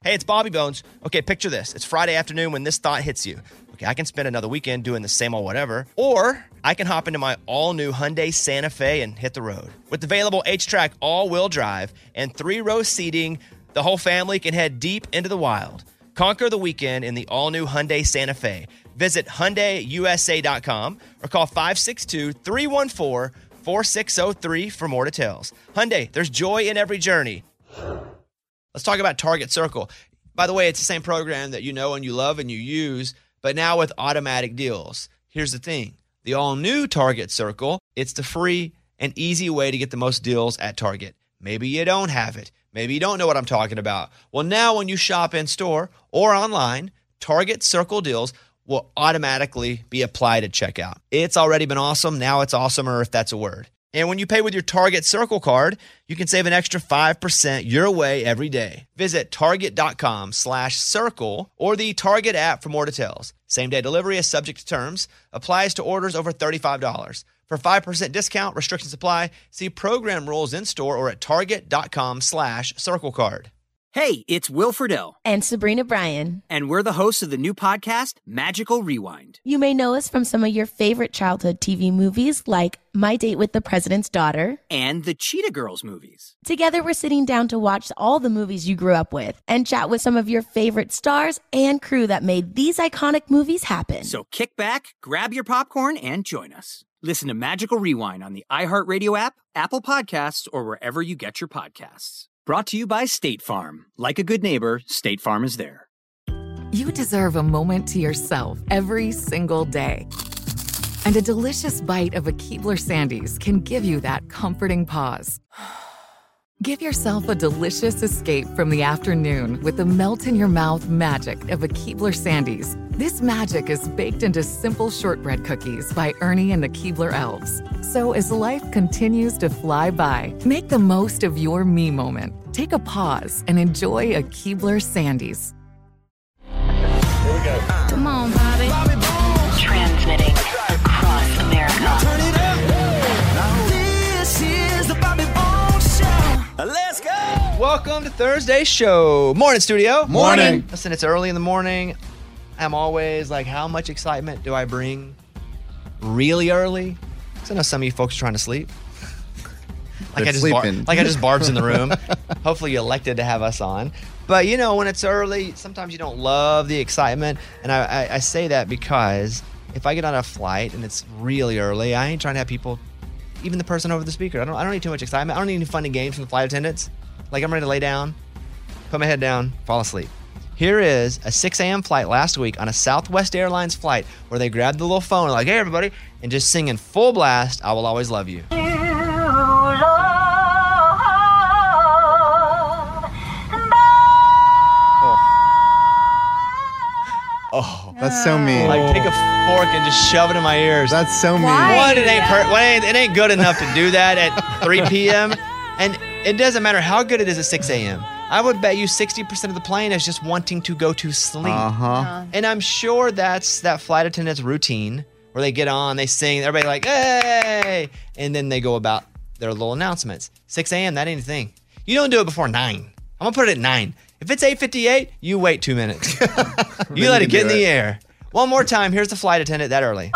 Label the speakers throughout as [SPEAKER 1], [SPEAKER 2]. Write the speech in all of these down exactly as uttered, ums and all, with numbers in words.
[SPEAKER 1] Hey, it's Bobby Bones. Okay, picture this. It's Friday afternoon when this thought hits you. Okay, I can spend another weekend doing the same old whatever, or I can hop into my all-new Hyundai Santa Fe and hit the road. With available H-Track all-wheel drive and three-row seating, the whole family can head deep into the wild. Conquer the weekend in the all-new Hyundai Santa Fe. Visit Hyundai U S A dot com or call five six two, three one four, four six zero three for more details. Hyundai, there's joy in every journey. Let's talk about Target Circle. By the way, it's the same program that you know and you love and you use, but now with automatic deals. Here's the thing. The all-new Target Circle, it's the free and easy way to get the most deals at Target. Maybe you don't have it. Maybe you don't know what I'm talking about. Well, now when you shop in-store or online, Target Circle deals will automatically be applied at checkout. It's already been awesome. Now it's awesomer, if that's a word. And when you pay with your Target Circle card, you can save an extra five percent your way every day. Visit target.com slash circle or the Target app for more details. Same-day delivery is subject to terms. Applies to orders over thirty-five dollars. For five percent discount, restrictions apply. See program rules in-store or at target.com slash circle card.
[SPEAKER 2] Hey, it's Will Friedle.
[SPEAKER 3] And Sabrina Bryan.
[SPEAKER 2] And we're the hosts of the new podcast, Magical Rewind.
[SPEAKER 3] You may know us from some of your favorite childhood T V movies like My Date with the President's Daughter.
[SPEAKER 2] And the Cheetah Girls movies.
[SPEAKER 3] Together, we're sitting down to watch all the movies you grew up with and chat with some of your favorite stars and crew that made these iconic movies happen.
[SPEAKER 2] So kick back, grab your popcorn, and join us. Listen to Magical Rewind on the iHeartRadio app, Apple Podcasts, or wherever you get your podcasts. Brought to you by State Farm. Like a good neighbor, State Farm is there.
[SPEAKER 4] You deserve a moment to yourself every single day. And a delicious bite of a Keebler Sandies can give you that comforting pause. Give yourself a delicious escape from the afternoon with the melt-in-your-mouth magic of a Keebler Sandies. This magic is baked into simple shortbread cookies by Ernie and the Keebler Elves. So as life continues to fly by, make the most of your me moment. Take a pause and enjoy a Keebler Sandies.
[SPEAKER 5] Here we go.
[SPEAKER 6] Come on, Bobby.
[SPEAKER 5] Bobby Bones.
[SPEAKER 6] Transmitting across America.
[SPEAKER 5] Now turn it up. Now this is the Bobby Bones Show. Let's go.
[SPEAKER 1] Welcome to Thursday's show. Morning, studio.
[SPEAKER 7] Morning.
[SPEAKER 1] Listen, it's early in the morning. I'm always like, how much excitement do I bring really early? Because I know some of you folks are trying to sleep. like, I just bar- like I just barbs in the room. Hopefully you elected to have us on. But, you know, when it's early, sometimes you don't love the excitement. And I, I, I say that because if I get on a flight and it's really early, I ain't trying to have people, even the person over the speaker. I don't, I don't need too much excitement. I don't need any fun and games from the flight attendants. Like, I'm ready to lay down, put my head down, fall asleep. Here is a six a.m. flight last week on a Southwest Airlines flight where they grabbed the little phone and like, hey, everybody, and just singing full blast, I Will Always Love You. Oh,
[SPEAKER 7] that's so mean.
[SPEAKER 1] Like, take a fork and just shove it in my ears.
[SPEAKER 7] That's so mean.
[SPEAKER 1] One, it ain't, per- one, it ain't, it ain't good enough to do that at three p.m. And it doesn't matter how good it is at six a.m. I would bet you sixty percent of the plane is just wanting to go to sleep.
[SPEAKER 7] Uh-huh.
[SPEAKER 1] And I'm sure that's that flight attendant's routine where they get on, they sing, everybody like, hey, and then they go about their little announcements. six a.m., that ain't a thing. You don't do it before nine. I'm going to put it at nine. If it's eight fifty-eight, you wait two minutes. You let it get in the air. One more time. Here's the flight attendant that early.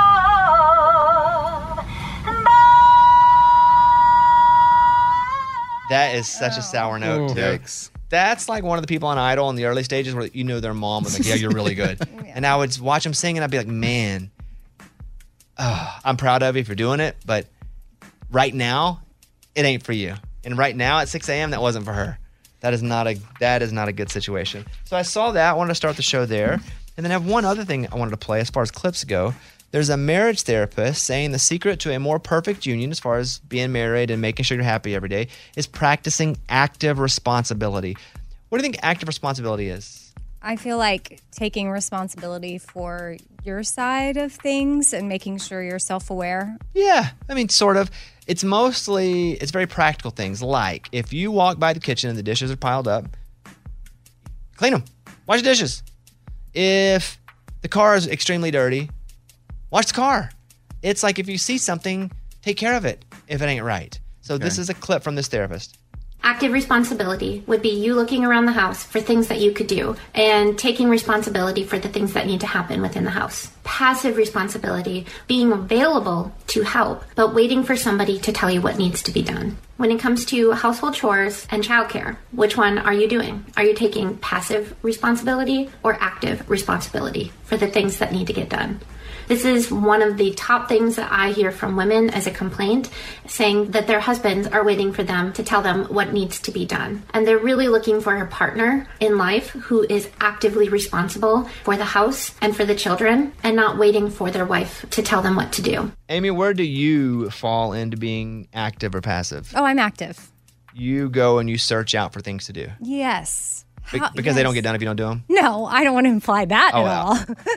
[SPEAKER 1] That is such a sour note,
[SPEAKER 7] Oh,
[SPEAKER 1] too.
[SPEAKER 7] yikes.
[SPEAKER 1] That's like one of the people on Idol in the early stages where you know their mom was like, yeah, you're really good. Yeah. And I would watch them sing and I'd be like, man, oh, I'm proud of you for doing it. But right now, it ain't for you. And right now at six a.m., that wasn't for her. That is not a that is not a good situation. So I saw that. I wanted to start the show there. And then I have one other thing I wanted to play as far as clips go. There's a marriage therapist saying the secret to a more perfect union as far as being married and making sure you're happy every day is practicing active responsibility. What do you think active responsibility is?
[SPEAKER 8] I feel like taking responsibility for your side of things and making sure you're self-aware.
[SPEAKER 1] Yeah, I mean, sort of. It's mostly, it's very practical things like if you walk by the kitchen and the dishes are piled up, clean them, wash the dishes. If the car is extremely dirty, wash the car. It's like if you see something, take care of it if it ain't right. So
[SPEAKER 7] Okay.
[SPEAKER 1] this is a clip from this therapist.
[SPEAKER 7] Active responsibility would be you looking around the house for things that you could do and taking responsibility for the things that need to happen within the house. Passive responsibility, being available to help, but waiting for somebody to tell you what needs to be done. When it comes to household chores and childcare, which one are you doing? Are you taking passive responsibility or active responsibility for the things that need to get done? This is one of the top things that I hear from women as a complaint, saying that their husbands are waiting for them to tell them what needs to be done. And they're really looking for a partner in life who is actively responsible for the house and for the children and not waiting for their wife to tell them what to do.
[SPEAKER 1] Amy, where do you fall into being active or passive?
[SPEAKER 8] Oh, I'm active.
[SPEAKER 1] You go and you search out for things to do.
[SPEAKER 8] Yes.
[SPEAKER 1] Be-
[SPEAKER 8] How-
[SPEAKER 1] because they
[SPEAKER 8] yes.
[SPEAKER 1] don't get done if you don't do them?
[SPEAKER 8] No, I don't want to imply that
[SPEAKER 1] Oh,
[SPEAKER 8] at
[SPEAKER 1] wow.
[SPEAKER 8] all.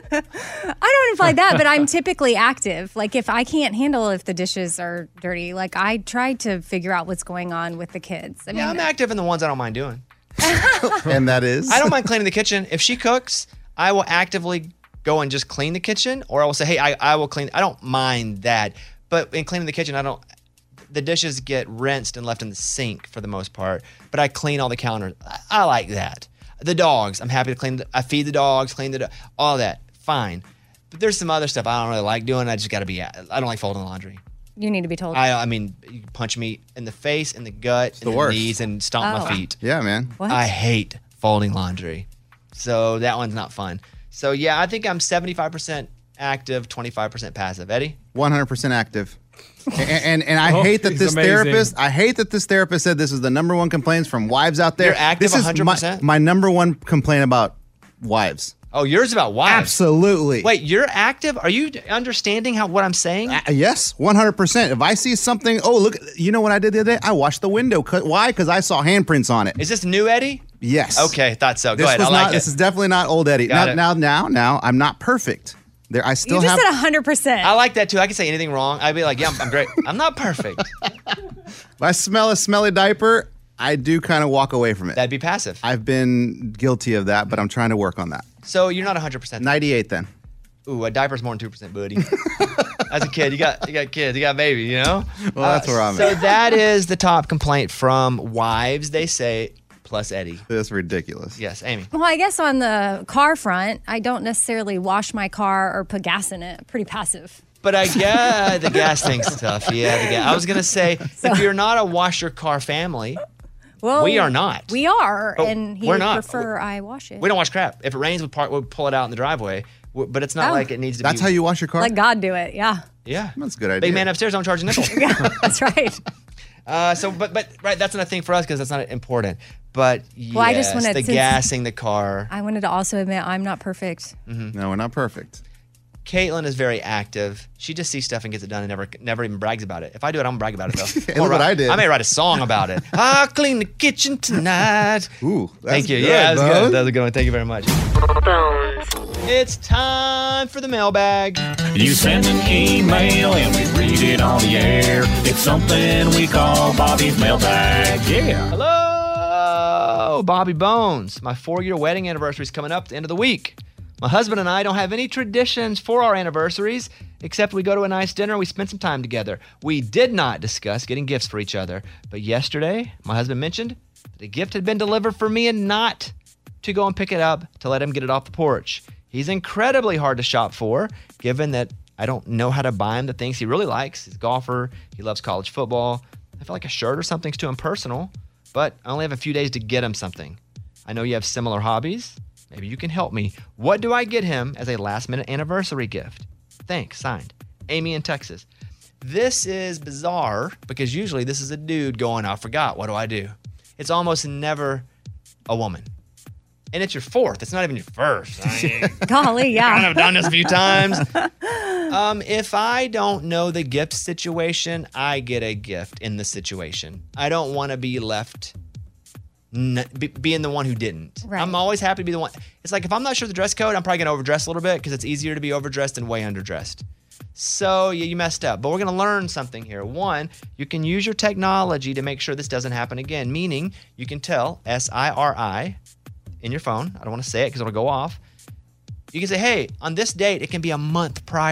[SPEAKER 8] I don't imply that, but I'm typically active. Like if I can't handle if the dishes are dirty, like I try to figure out what's going on with the kids. I
[SPEAKER 1] Yeah, I'm active in the ones I don't mind doing.
[SPEAKER 9] And that is?
[SPEAKER 1] I don't mind cleaning the kitchen. If she cooks, I will actively go and just clean the kitchen, or I will say, hey, I, I will clean. I don't mind that. But in cleaning the kitchen, I don't, the dishes get rinsed and left in the sink for the most part, but I clean all the counters. I, I like that. The dogs, I'm happy to clean. The, I feed the dogs, clean the, do- all that, fine. But there's some other stuff I don't really like doing. I just got to be, I don't like folding laundry.
[SPEAKER 8] You need to be told.
[SPEAKER 1] I, I mean, you punch me in the face, in the gut, in
[SPEAKER 9] the
[SPEAKER 1] the,
[SPEAKER 9] worst.
[SPEAKER 1] knees, and stomp
[SPEAKER 8] Oh.
[SPEAKER 1] my feet.
[SPEAKER 9] Yeah, man.
[SPEAKER 8] What?
[SPEAKER 1] I hate folding laundry. So that one's not fun. So yeah, I think I'm seventy-five percent active, twenty-five percent passive. Eddie?
[SPEAKER 9] one hundred percent active. And, and and I
[SPEAKER 10] Oh,
[SPEAKER 9] hate that
[SPEAKER 10] he's
[SPEAKER 9] this
[SPEAKER 10] amazing.
[SPEAKER 9] therapist. I hate that this therapist said this is the number one complaints from wives out there.
[SPEAKER 1] You're active
[SPEAKER 9] this is
[SPEAKER 1] one hundred percent?
[SPEAKER 9] My, my number one complaint about wives.
[SPEAKER 1] Oh, yours about wives.
[SPEAKER 9] Absolutely.
[SPEAKER 1] Wait, you're active? Are you understanding how what I'm saying?
[SPEAKER 9] Uh, yes, one hundred percent. If I see something, oh look, you know what I did the other day? I washed the window. 'Cause- Why? Because I saw handprints on it.
[SPEAKER 1] Is this new Eddie?
[SPEAKER 9] Yes.
[SPEAKER 1] Okay, thought so. Go
[SPEAKER 9] This
[SPEAKER 1] ahead.
[SPEAKER 9] was
[SPEAKER 1] I like
[SPEAKER 9] not.
[SPEAKER 1] it.
[SPEAKER 9] This is definitely not old Eddie.
[SPEAKER 1] Got
[SPEAKER 9] Now,
[SPEAKER 1] it.
[SPEAKER 9] now, now, now, I'm not perfect. There, I still
[SPEAKER 8] you just
[SPEAKER 9] have.
[SPEAKER 8] said one hundred percent.
[SPEAKER 1] I like that too. I can say anything wrong. I'd be like, yeah, I'm, I'm great. I'm not perfect.
[SPEAKER 9] If I smell a smelly diaper, I do kind of walk away from it.
[SPEAKER 1] That'd be passive.
[SPEAKER 9] I've been guilty of that, but I'm trying to work on that.
[SPEAKER 1] So you're not one hundred percent.
[SPEAKER 9] ninety-eight then.
[SPEAKER 1] Ooh, a diaper's more than two percent, buddy. As a kid, you got you got kids, you got baby, you know?
[SPEAKER 9] Well, that's where I'm
[SPEAKER 1] so
[SPEAKER 9] at.
[SPEAKER 1] that is the top complaint from wives, they say, plus Eddie.
[SPEAKER 9] That's ridiculous.
[SPEAKER 1] Yes, Amy.
[SPEAKER 8] Well, I guess on the car front, I don't necessarily wash my car or put gas in it. Pretty passive.
[SPEAKER 1] But I guess the gas thing's tough. Yeah, the gas. I was gonna say if you're not a wash your car family,
[SPEAKER 8] Well,
[SPEAKER 1] we are not.
[SPEAKER 8] We are,
[SPEAKER 1] But
[SPEAKER 8] and he
[SPEAKER 1] we're
[SPEAKER 8] would
[SPEAKER 1] not.
[SPEAKER 8] prefer I wash it.
[SPEAKER 1] We don't wash crap. If it rains, we park, we'll pull it out in the driveway. W- But it's not
[SPEAKER 8] Oh.
[SPEAKER 1] like it needs to
[SPEAKER 9] That's
[SPEAKER 1] be.
[SPEAKER 9] how you wash your car?
[SPEAKER 8] Let God do it. Yeah,
[SPEAKER 1] Yeah,
[SPEAKER 9] That's a good idea.
[SPEAKER 1] big man upstairs don't charge a nickel.
[SPEAKER 8] that's right.
[SPEAKER 1] Uh, so, but but right, that's not a thing for us because that's not important. But yes,
[SPEAKER 8] Well, I just wanted-
[SPEAKER 1] the
[SPEAKER 8] since-
[SPEAKER 1] gassing the car.
[SPEAKER 8] I wanted to also admit I'm not perfect.
[SPEAKER 9] No, we're not perfect.
[SPEAKER 1] Caitlin is very active. She just sees stuff and gets it done and never never even brags about it. If I do it, I'm gonna brag about it though.
[SPEAKER 9] Hey,
[SPEAKER 1] I'm gonna
[SPEAKER 9] look what
[SPEAKER 1] write-
[SPEAKER 9] I did.
[SPEAKER 1] I may write a song about it. I'll clean the kitchen tonight.
[SPEAKER 9] Ooh, that's
[SPEAKER 1] Thank you.
[SPEAKER 9] good,
[SPEAKER 1] yeah, that's
[SPEAKER 9] bud.
[SPEAKER 1] good. That was a good one. Thank you very much. It's time for the mailbag.
[SPEAKER 10] You send an email and we read it on the air. It's something we call Bobby's mailbag. Yeah.
[SPEAKER 1] Hello, Bobby Bones. My four-year wedding anniversary is coming up at the end of the week. My husband and I don't have any traditions for our anniversaries, except we go to a nice dinner and we spend some time together. We did not discuss getting gifts for each other, but yesterday, my husband mentioned that a gift had been delivered for me and not to go and pick it up to let him get it off the porch. He's incredibly hard to shop for, given that I don't know how to buy him the things he really likes. He's a golfer. He loves college football. I feel like a shirt or something's too impersonal, but I only have a few days to get him something. I know you have similar hobbies. Maybe you can help me. What do I get him as a last-minute anniversary gift? Thanks. Signed, Amy in Texas. This is bizarre because usually this is a dude going, I forgot. What do I do? It's almost never a woman. And it's your fourth. It's not even your first. I mean,
[SPEAKER 8] Golly, yeah.
[SPEAKER 1] I've done this a few times. Um, if I don't know the gift situation, I get a gift in the situation. I don't want to be left n- be, being the one who didn't.
[SPEAKER 8] Right.
[SPEAKER 1] I'm always happy to be the one. It's like if I'm not sure of the dress code, I'm probably going to overdress a little bit because it's easier to be overdressed than way underdressed. So yeah, you messed up. But we're going to learn something here. One, you can use your technology to make sure this doesn't happen again, meaning you can tell S I R I in your phone. I don't want to say it because it'll go off. You can say, hey, on this date, it can be a month prior.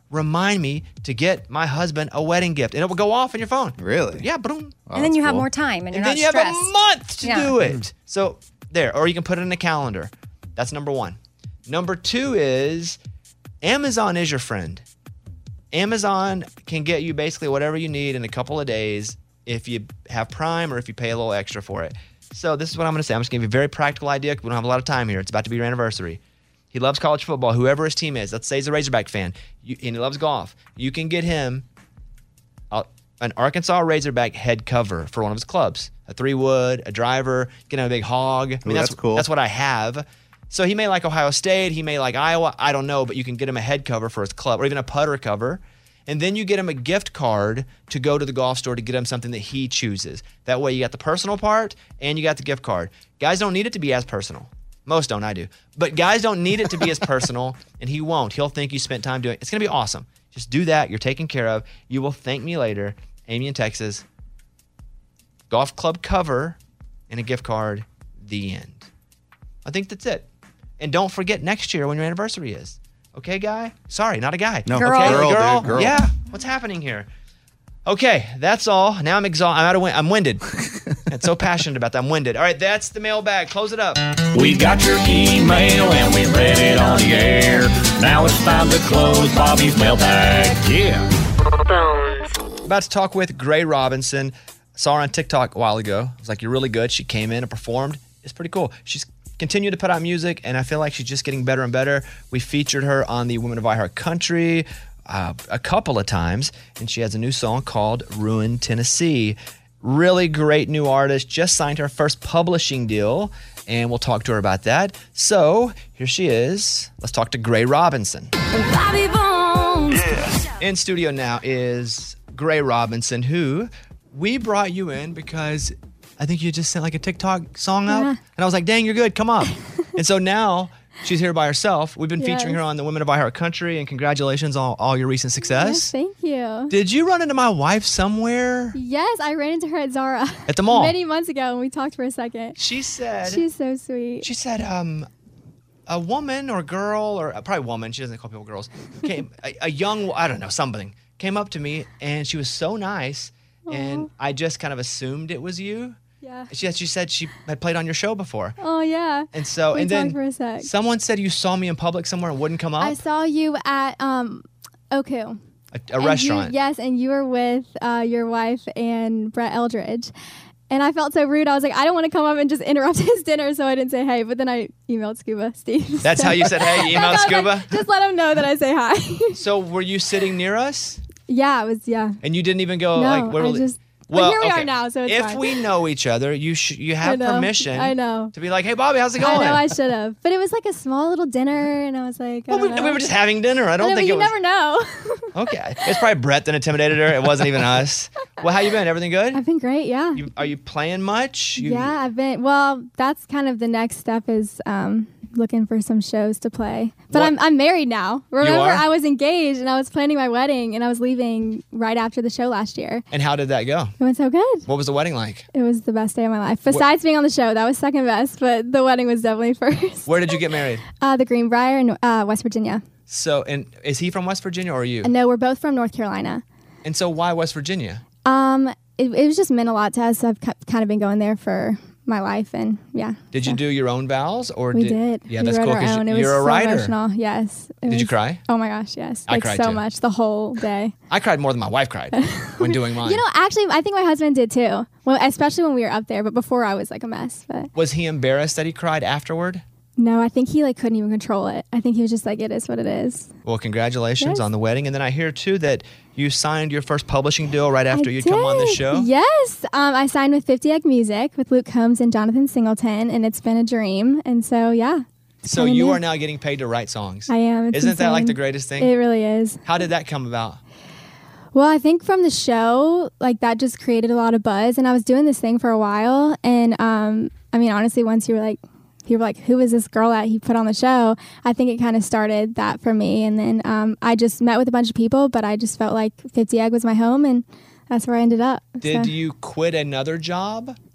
[SPEAKER 1] remind me to get my husband a wedding gift. And it will go off on your phone.
[SPEAKER 9] Really?
[SPEAKER 1] Yeah, boom.
[SPEAKER 9] Oh,
[SPEAKER 8] and then you
[SPEAKER 9] that's
[SPEAKER 8] have
[SPEAKER 9] cool.
[SPEAKER 8] more time and you're
[SPEAKER 1] And
[SPEAKER 8] not
[SPEAKER 1] then you
[SPEAKER 8] stressed.
[SPEAKER 1] have a month to
[SPEAKER 8] Yeah.
[SPEAKER 1] do it. So there, or you can put it in a calendar. That's number one. Number two is Amazon is your friend. Amazon can get you basically whatever you need in a couple of days if you have Prime or if you pay a little extra for it. So this is what I'm going to say. I'm just going to give you a very practical idea because we don't have a lot of time here. It's about to be your anniversary. He loves college football, whoever his team is. Let's say he's a Razorback fan, you, and he loves golf. You can get him a, an Arkansas Razorback head cover for one of his clubs. A three wood, a driver, get him a big hog. I mean,
[SPEAKER 9] Ooh,
[SPEAKER 1] that's,
[SPEAKER 9] that's cool.
[SPEAKER 1] That's what I have. So he may like Ohio State, he may like Iowa, I don't know, but you can get him a head cover for his club or even a putter cover. And then you get him a gift card to go to the golf store to get him something that he chooses. That way you got the personal part and you got the gift card. Guys don't need it to be as personal. Most don't, I do. But guys don't need it to be as personal, and he won't. He'll think you spent time doing it. It's going to be awesome. Just do that. You're taken care of. You will thank me later. Amy in Texas. Golf club cover and a gift card. The end. I think that's it. And don't forget next year when your anniversary is. Okay, guy? Sorry, not a guy.
[SPEAKER 9] No,
[SPEAKER 8] Girl.
[SPEAKER 1] Okay,
[SPEAKER 9] girl,
[SPEAKER 1] girl.
[SPEAKER 9] dude, girl.
[SPEAKER 1] Yeah. What's happening here? Okay, that's all. Now I'm exhausted. I'm out of wind. I'm winded. I'm so passionate about that. I'm winded. All right, that's the mailbag. Close it up.
[SPEAKER 10] We got your email and we read it on the air. Now it's time to close Bobby's mailbag. Yeah.
[SPEAKER 1] About to talk with Gray Robinson. Saw her on TikTok a while ago. I was like, you're really good. She came in and performed. It's pretty cool. She's continued to put out music, and I feel like she's just getting better and better. We featured her on the Women of iHeart Country uh, a couple of times, and she has a new song called Ruin Tennessee. Really great new artist. Just signed her first publishing deal, and we'll talk to her about that. So here she is. Let's talk to Gray Robinson.
[SPEAKER 6] Bobby Bones.
[SPEAKER 1] In studio now is Gray Robinson, who we brought you in because I think you just sent like a TikTok song up.
[SPEAKER 11] Yeah.
[SPEAKER 1] And I was like, dang, you're good. Come up. And so now she's here by herself. We've been
[SPEAKER 11] Yes.
[SPEAKER 1] featuring her on the Women of iHeart Country, and congratulations on all your recent success.
[SPEAKER 11] Yes, thank you.
[SPEAKER 1] Did you run into my wife somewhere?
[SPEAKER 11] Yes, I ran into her at Zara.
[SPEAKER 1] At the mall?
[SPEAKER 11] Many months ago, and we talked for a second.
[SPEAKER 1] She said...
[SPEAKER 11] She's so sweet.
[SPEAKER 1] She said, um, a woman or girl, or uh, probably woman, she doesn't call people girls, came, a, a young, I don't know, something, came up to me, and she was so nice, and I just kind of assumed it was you.
[SPEAKER 11] Yeah.
[SPEAKER 1] She, she said she had played on your show before.
[SPEAKER 11] Oh, yeah.
[SPEAKER 1] And so,
[SPEAKER 11] we
[SPEAKER 1] and
[SPEAKER 11] talked
[SPEAKER 1] then
[SPEAKER 11] for a sec.
[SPEAKER 1] someone said you saw me in public somewhere and wouldn't come up.
[SPEAKER 11] I saw you at um, Oku.
[SPEAKER 1] a a
[SPEAKER 11] And you-
[SPEAKER 1] restaurant.
[SPEAKER 11] yes, and you were with uh, your wife and Brett Eldridge. And I felt so rude. I was like, I don't want to come up and just interrupt his dinner, so I didn't say hey. But then I emailed Scuba Steve.
[SPEAKER 1] That's how you said hey? You emailed
[SPEAKER 11] I was
[SPEAKER 1] Scuba?
[SPEAKER 11] Like, just let him know that I say hi.
[SPEAKER 1] So were you sitting near us?
[SPEAKER 11] Yeah, it was, yeah.
[SPEAKER 1] And you didn't even go
[SPEAKER 11] No,
[SPEAKER 1] like, where
[SPEAKER 11] I
[SPEAKER 1] will-
[SPEAKER 11] just- but here we are now, so it's
[SPEAKER 1] if
[SPEAKER 11] fine.
[SPEAKER 1] we know each other, you sh- you
[SPEAKER 11] I
[SPEAKER 1] have
[SPEAKER 11] know,
[SPEAKER 1] permission.
[SPEAKER 11] I know.
[SPEAKER 1] To be like, hey Bobby, how's it going?
[SPEAKER 11] I know I should have. But it was like a small little dinner, and I was like, I
[SPEAKER 1] Well, we,
[SPEAKER 11] don't know.
[SPEAKER 1] we were just having dinner. I don't
[SPEAKER 11] I know,
[SPEAKER 1] think
[SPEAKER 11] but
[SPEAKER 1] it
[SPEAKER 11] you
[SPEAKER 1] was.
[SPEAKER 11] never know.
[SPEAKER 1] Okay, it's probably Brett that intimidated her. It wasn't even us. Well, how you been? Everything good?
[SPEAKER 11] I've been great, yeah.
[SPEAKER 1] You, are you playing much? You,
[SPEAKER 11] yeah, I've been. Well, that's kind of the next step is um, looking for some shows to play. But
[SPEAKER 1] What-
[SPEAKER 11] I'm I'm married now. Remember,
[SPEAKER 1] are?
[SPEAKER 11] I was engaged and I was planning my wedding, and I was leaving right after the show last year.
[SPEAKER 1] And how did that go?
[SPEAKER 11] It went so good.
[SPEAKER 1] What was the wedding like?
[SPEAKER 11] It was the best day of my life. Besides being on the show, that was second best, but the wedding was definitely first.
[SPEAKER 1] Where did you get married?
[SPEAKER 11] Uh, the Greenbrier in uh, West Virginia.
[SPEAKER 1] So, and is he from West Virginia or are you?
[SPEAKER 11] And no, we're both from North Carolina.
[SPEAKER 1] And so, why West Virginia?
[SPEAKER 11] Um, it, it was just meant a lot to us. I've ki- kind of been going there for my life, and yeah.
[SPEAKER 1] Did you do your own vows or
[SPEAKER 11] We
[SPEAKER 1] did?
[SPEAKER 11] did.
[SPEAKER 1] Yeah,
[SPEAKER 11] we
[SPEAKER 1] that's
[SPEAKER 11] wrote
[SPEAKER 1] cool
[SPEAKER 11] our
[SPEAKER 1] because
[SPEAKER 11] own. It
[SPEAKER 1] you're
[SPEAKER 11] was
[SPEAKER 1] a
[SPEAKER 11] so
[SPEAKER 1] writer.
[SPEAKER 11] emotional. Yes. It
[SPEAKER 1] Did you
[SPEAKER 11] was-
[SPEAKER 1] cry?
[SPEAKER 11] Oh my gosh, yes.
[SPEAKER 1] I
[SPEAKER 11] Like
[SPEAKER 1] cried
[SPEAKER 11] so
[SPEAKER 1] too.
[SPEAKER 11] much the whole day.
[SPEAKER 1] I cried more than my wife cried when doing mine.
[SPEAKER 11] You know, actually, I think my husband did too. Well, especially when we were up there. But before, I was like a mess. But
[SPEAKER 1] Was he embarrassed that he cried afterward?
[SPEAKER 11] no, I think he like couldn't even control it. I think he was just like, it is what it is.
[SPEAKER 1] Well, congratulations
[SPEAKER 11] Yes.
[SPEAKER 1] on the wedding. And then I hear too that you signed your first publishing deal right after
[SPEAKER 11] I
[SPEAKER 1] you'd come on the
[SPEAKER 11] did.
[SPEAKER 1] show.
[SPEAKER 11] Yes, um, I signed with fifty Egg Music with Luke Combs and Jonathan Singleton, and it's been a dream. And so, yeah.
[SPEAKER 1] So
[SPEAKER 11] kinda
[SPEAKER 1] you
[SPEAKER 11] new.
[SPEAKER 1] are now getting paid to write songs.
[SPEAKER 11] I am. It's
[SPEAKER 1] Isn't that like
[SPEAKER 11] insane.
[SPEAKER 1] the greatest thing?
[SPEAKER 11] It really is.
[SPEAKER 1] How did that come about?
[SPEAKER 11] Well, I think from the show, like that just created a lot of buzz, and I was doing this thing for a while. And um, I mean, honestly, once you were like, people were like, who is this girl that he put on the show? I think it kind of started that for me. And then um, I just met with a bunch of people, but I just felt like fifty Egg was my home, and that's where I ended up.
[SPEAKER 1] Did
[SPEAKER 11] So-
[SPEAKER 1] you quit another job?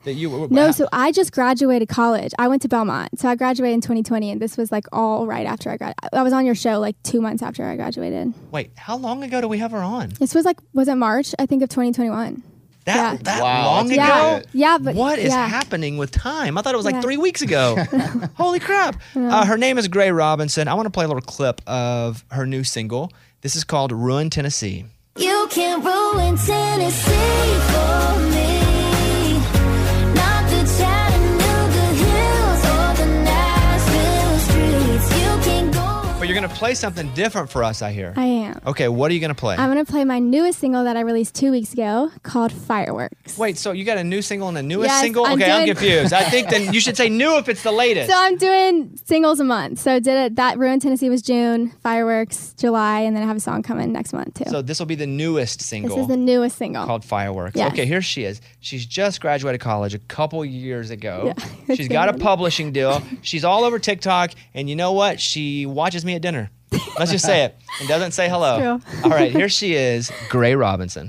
[SPEAKER 1] that you?
[SPEAKER 11] No, so I just graduated college. I went to Belmont. So I graduated in twenty twenty, and this was like all right after I got. I was on your show like two months after I graduated.
[SPEAKER 1] Wait, how long ago do we have her on?
[SPEAKER 11] This was like, was it March? I think of twenty twenty-one.
[SPEAKER 1] That
[SPEAKER 11] yeah.
[SPEAKER 1] that
[SPEAKER 9] Wow,
[SPEAKER 1] long ago?
[SPEAKER 11] Yeah, yeah, but
[SPEAKER 1] What is
[SPEAKER 11] yeah.
[SPEAKER 1] happening with time? I thought it was like
[SPEAKER 11] Yeah.
[SPEAKER 1] three weeks ago. Holy crap. Uh, her name is Gray Robinson. I want to play a little clip of her new single. This is called Ruin Tennessee.
[SPEAKER 6] You can ruin Tennessee for me. Not the Chattanooga hills or the Nashville streets. You can go.
[SPEAKER 1] But you're going to play something different for us, I hear.
[SPEAKER 11] I am.
[SPEAKER 1] Okay, what are you going to play?
[SPEAKER 11] I'm going to play my newest single that I released two weeks ago called Fireworks.
[SPEAKER 1] Wait, so you got a new single and a newest
[SPEAKER 11] Yes,
[SPEAKER 1] single?
[SPEAKER 11] I'm
[SPEAKER 1] Okay, I'm
[SPEAKER 11] doing-
[SPEAKER 1] confused. I think then you should say new if it's the latest.
[SPEAKER 11] So I'm doing singles a month. So did it that Ruin Tennessee was June, Fireworks July, and then I have a song coming next month too.
[SPEAKER 1] So this will be the newest single.
[SPEAKER 11] This is the newest single.
[SPEAKER 1] Called Fireworks.
[SPEAKER 11] Yes.
[SPEAKER 1] Okay, here she is. She's just graduated college a couple years ago.
[SPEAKER 11] Yeah,
[SPEAKER 1] She's got a
[SPEAKER 11] good.
[SPEAKER 1] publishing deal. She's all over TikTok, and you know what? She watches me at dinner. Let's just say it. And doesn't say hello.
[SPEAKER 11] True.
[SPEAKER 1] All right, here she is, Gray Robinson.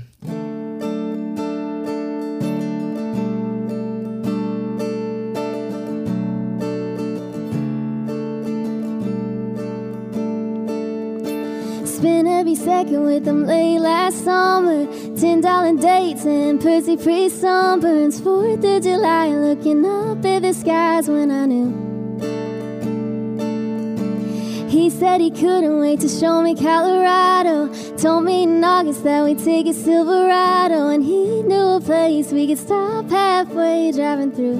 [SPEAKER 6] Spent every second with them late last summer. Ten dollar dates and pussy free sunburns. Fourth of July, looking up at the skies when I knew. He said he couldn't wait to show me Colorado. Told me in August that we'd take a Silverado, and he knew a place we could stop halfway driving through.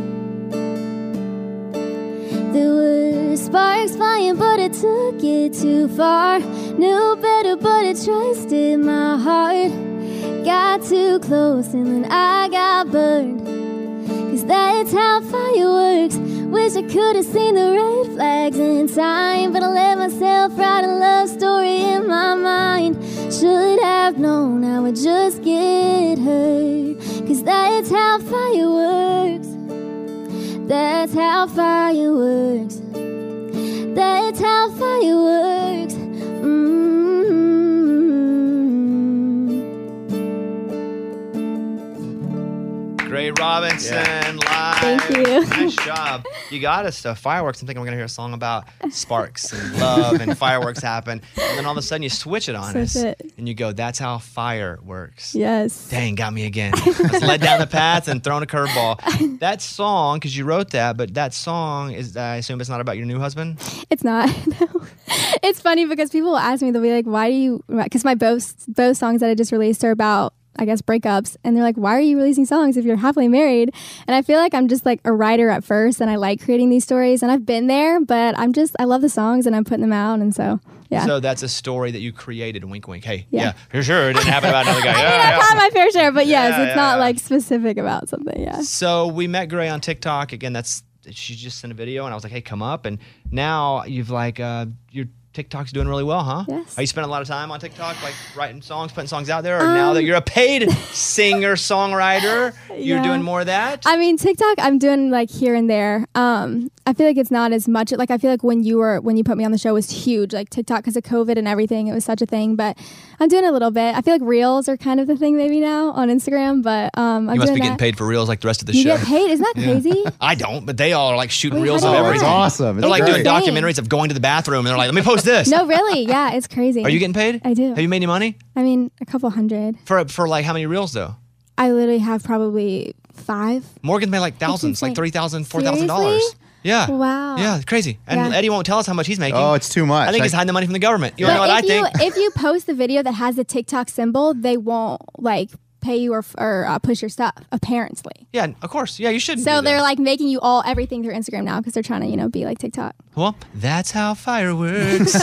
[SPEAKER 6] There were sparks flying, but I took it too far. Knew better, but I trusted my heart. Got too close and then I got burned. Cause that's how fire works. Wish I could have seen the red flags in time, but I let myself write a love story in my mind. Should have known I would just get hurt. Cause that's how fire works. That's how fire works. That's how fire works. Mm-hmm.
[SPEAKER 1] Gray Robinson, live.
[SPEAKER 11] Thank you.
[SPEAKER 1] Nice job. You got us to Fireworks. I'm thinking we're going to hear a song about sparks and love and fireworks happen. And then all of a sudden you switch it on
[SPEAKER 11] Switch
[SPEAKER 1] us.
[SPEAKER 11] it.
[SPEAKER 1] And you go, that's how fire works.
[SPEAKER 11] Yes.
[SPEAKER 1] Dang, got me again. I was led down the path and thrown a curveball. That song, because you wrote that, but that song is, I assume it's not about your new husband?
[SPEAKER 11] It's not. No. It's funny because people will ask me, they'll be like, why do you, because my both, both songs that I just released are about, I guess, breakups. And they're like, why are you releasing songs if you're happily married? And I feel like I'm just like a writer at first and I like creating these stories and I've been there, but I'm just, I love the songs and I'm putting them out. And so, yeah.
[SPEAKER 1] So that's a story that you created, wink, wink. Hey,
[SPEAKER 11] Yeah.
[SPEAKER 1] yeah, for sure. It didn't happen about another guy.
[SPEAKER 11] I mean,
[SPEAKER 1] Yeah,
[SPEAKER 11] I've
[SPEAKER 1] yeah.
[SPEAKER 11] had my fair share, but yes,
[SPEAKER 1] Yeah,
[SPEAKER 11] it's
[SPEAKER 1] yeah,
[SPEAKER 11] not
[SPEAKER 1] yeah.
[SPEAKER 11] like specific about something. Yeah.
[SPEAKER 1] So we met Gray on TikTok. Again, that's, she just sent a video and I was like, hey, come up. And now you've like, uh, your TikTok's doing really well, huh?
[SPEAKER 11] Yes.
[SPEAKER 1] Are you spending a lot of time on TikTok, like writing songs, putting songs out there? Or now that you're a paid singer, songwriter, you're
[SPEAKER 11] Yeah.
[SPEAKER 1] doing more of that?
[SPEAKER 11] I mean, TikTok, I'm doing like here and there. Um, I feel like it's not as much. Like, I feel like when you were, when you put me on the show was huge, like TikTok, because of COVID and everything, it was such a thing. But I'm doing a little bit. I feel like Reels are kind of the thing maybe now on Instagram, but um, I'm
[SPEAKER 1] you must
[SPEAKER 11] doing
[SPEAKER 1] be getting
[SPEAKER 11] that.
[SPEAKER 1] paid for reels like the rest of the
[SPEAKER 11] You
[SPEAKER 1] show.
[SPEAKER 11] get paid? Isn't that
[SPEAKER 1] Yeah.
[SPEAKER 11] crazy?
[SPEAKER 1] I don't, but they all are like shooting
[SPEAKER 11] Wait,
[SPEAKER 1] reels
[SPEAKER 11] how
[SPEAKER 1] of
[SPEAKER 11] do you
[SPEAKER 1] everything.
[SPEAKER 11] know?
[SPEAKER 9] It's awesome.
[SPEAKER 1] They're
[SPEAKER 9] It's
[SPEAKER 1] like doing
[SPEAKER 9] great.
[SPEAKER 1] documentaries of going to the bathroom and they're like, let me post this.
[SPEAKER 11] No, really. Yeah, it's crazy.
[SPEAKER 1] Are you getting paid?
[SPEAKER 11] I do.
[SPEAKER 1] Have you made any money?
[SPEAKER 11] I mean, a couple hundred.
[SPEAKER 1] For for like how many reels though?
[SPEAKER 11] I literally have probably five.
[SPEAKER 1] Morgan made like thousands, like
[SPEAKER 11] insane.
[SPEAKER 1] three thousand, four thousand dollars.
[SPEAKER 11] Seriously?
[SPEAKER 1] Yeah.
[SPEAKER 11] Wow.
[SPEAKER 1] Yeah, crazy. And
[SPEAKER 11] Yeah.
[SPEAKER 1] Eddie won't tell us how much he's making.
[SPEAKER 9] Oh, it's too much.
[SPEAKER 1] I think he's
[SPEAKER 9] I-
[SPEAKER 1] hiding the money from the government. You wanna know
[SPEAKER 11] But
[SPEAKER 1] what I
[SPEAKER 11] if you,
[SPEAKER 1] think?
[SPEAKER 11] if you post the video that has the TikTok symbol, they won't like pay you or, or uh, push your stuff, apparently.
[SPEAKER 1] Yeah, of course. Yeah, you should.
[SPEAKER 11] So they're like making you all everything through Instagram now because they're trying to, you know, be like TikTok.
[SPEAKER 1] Well, that's how fire works.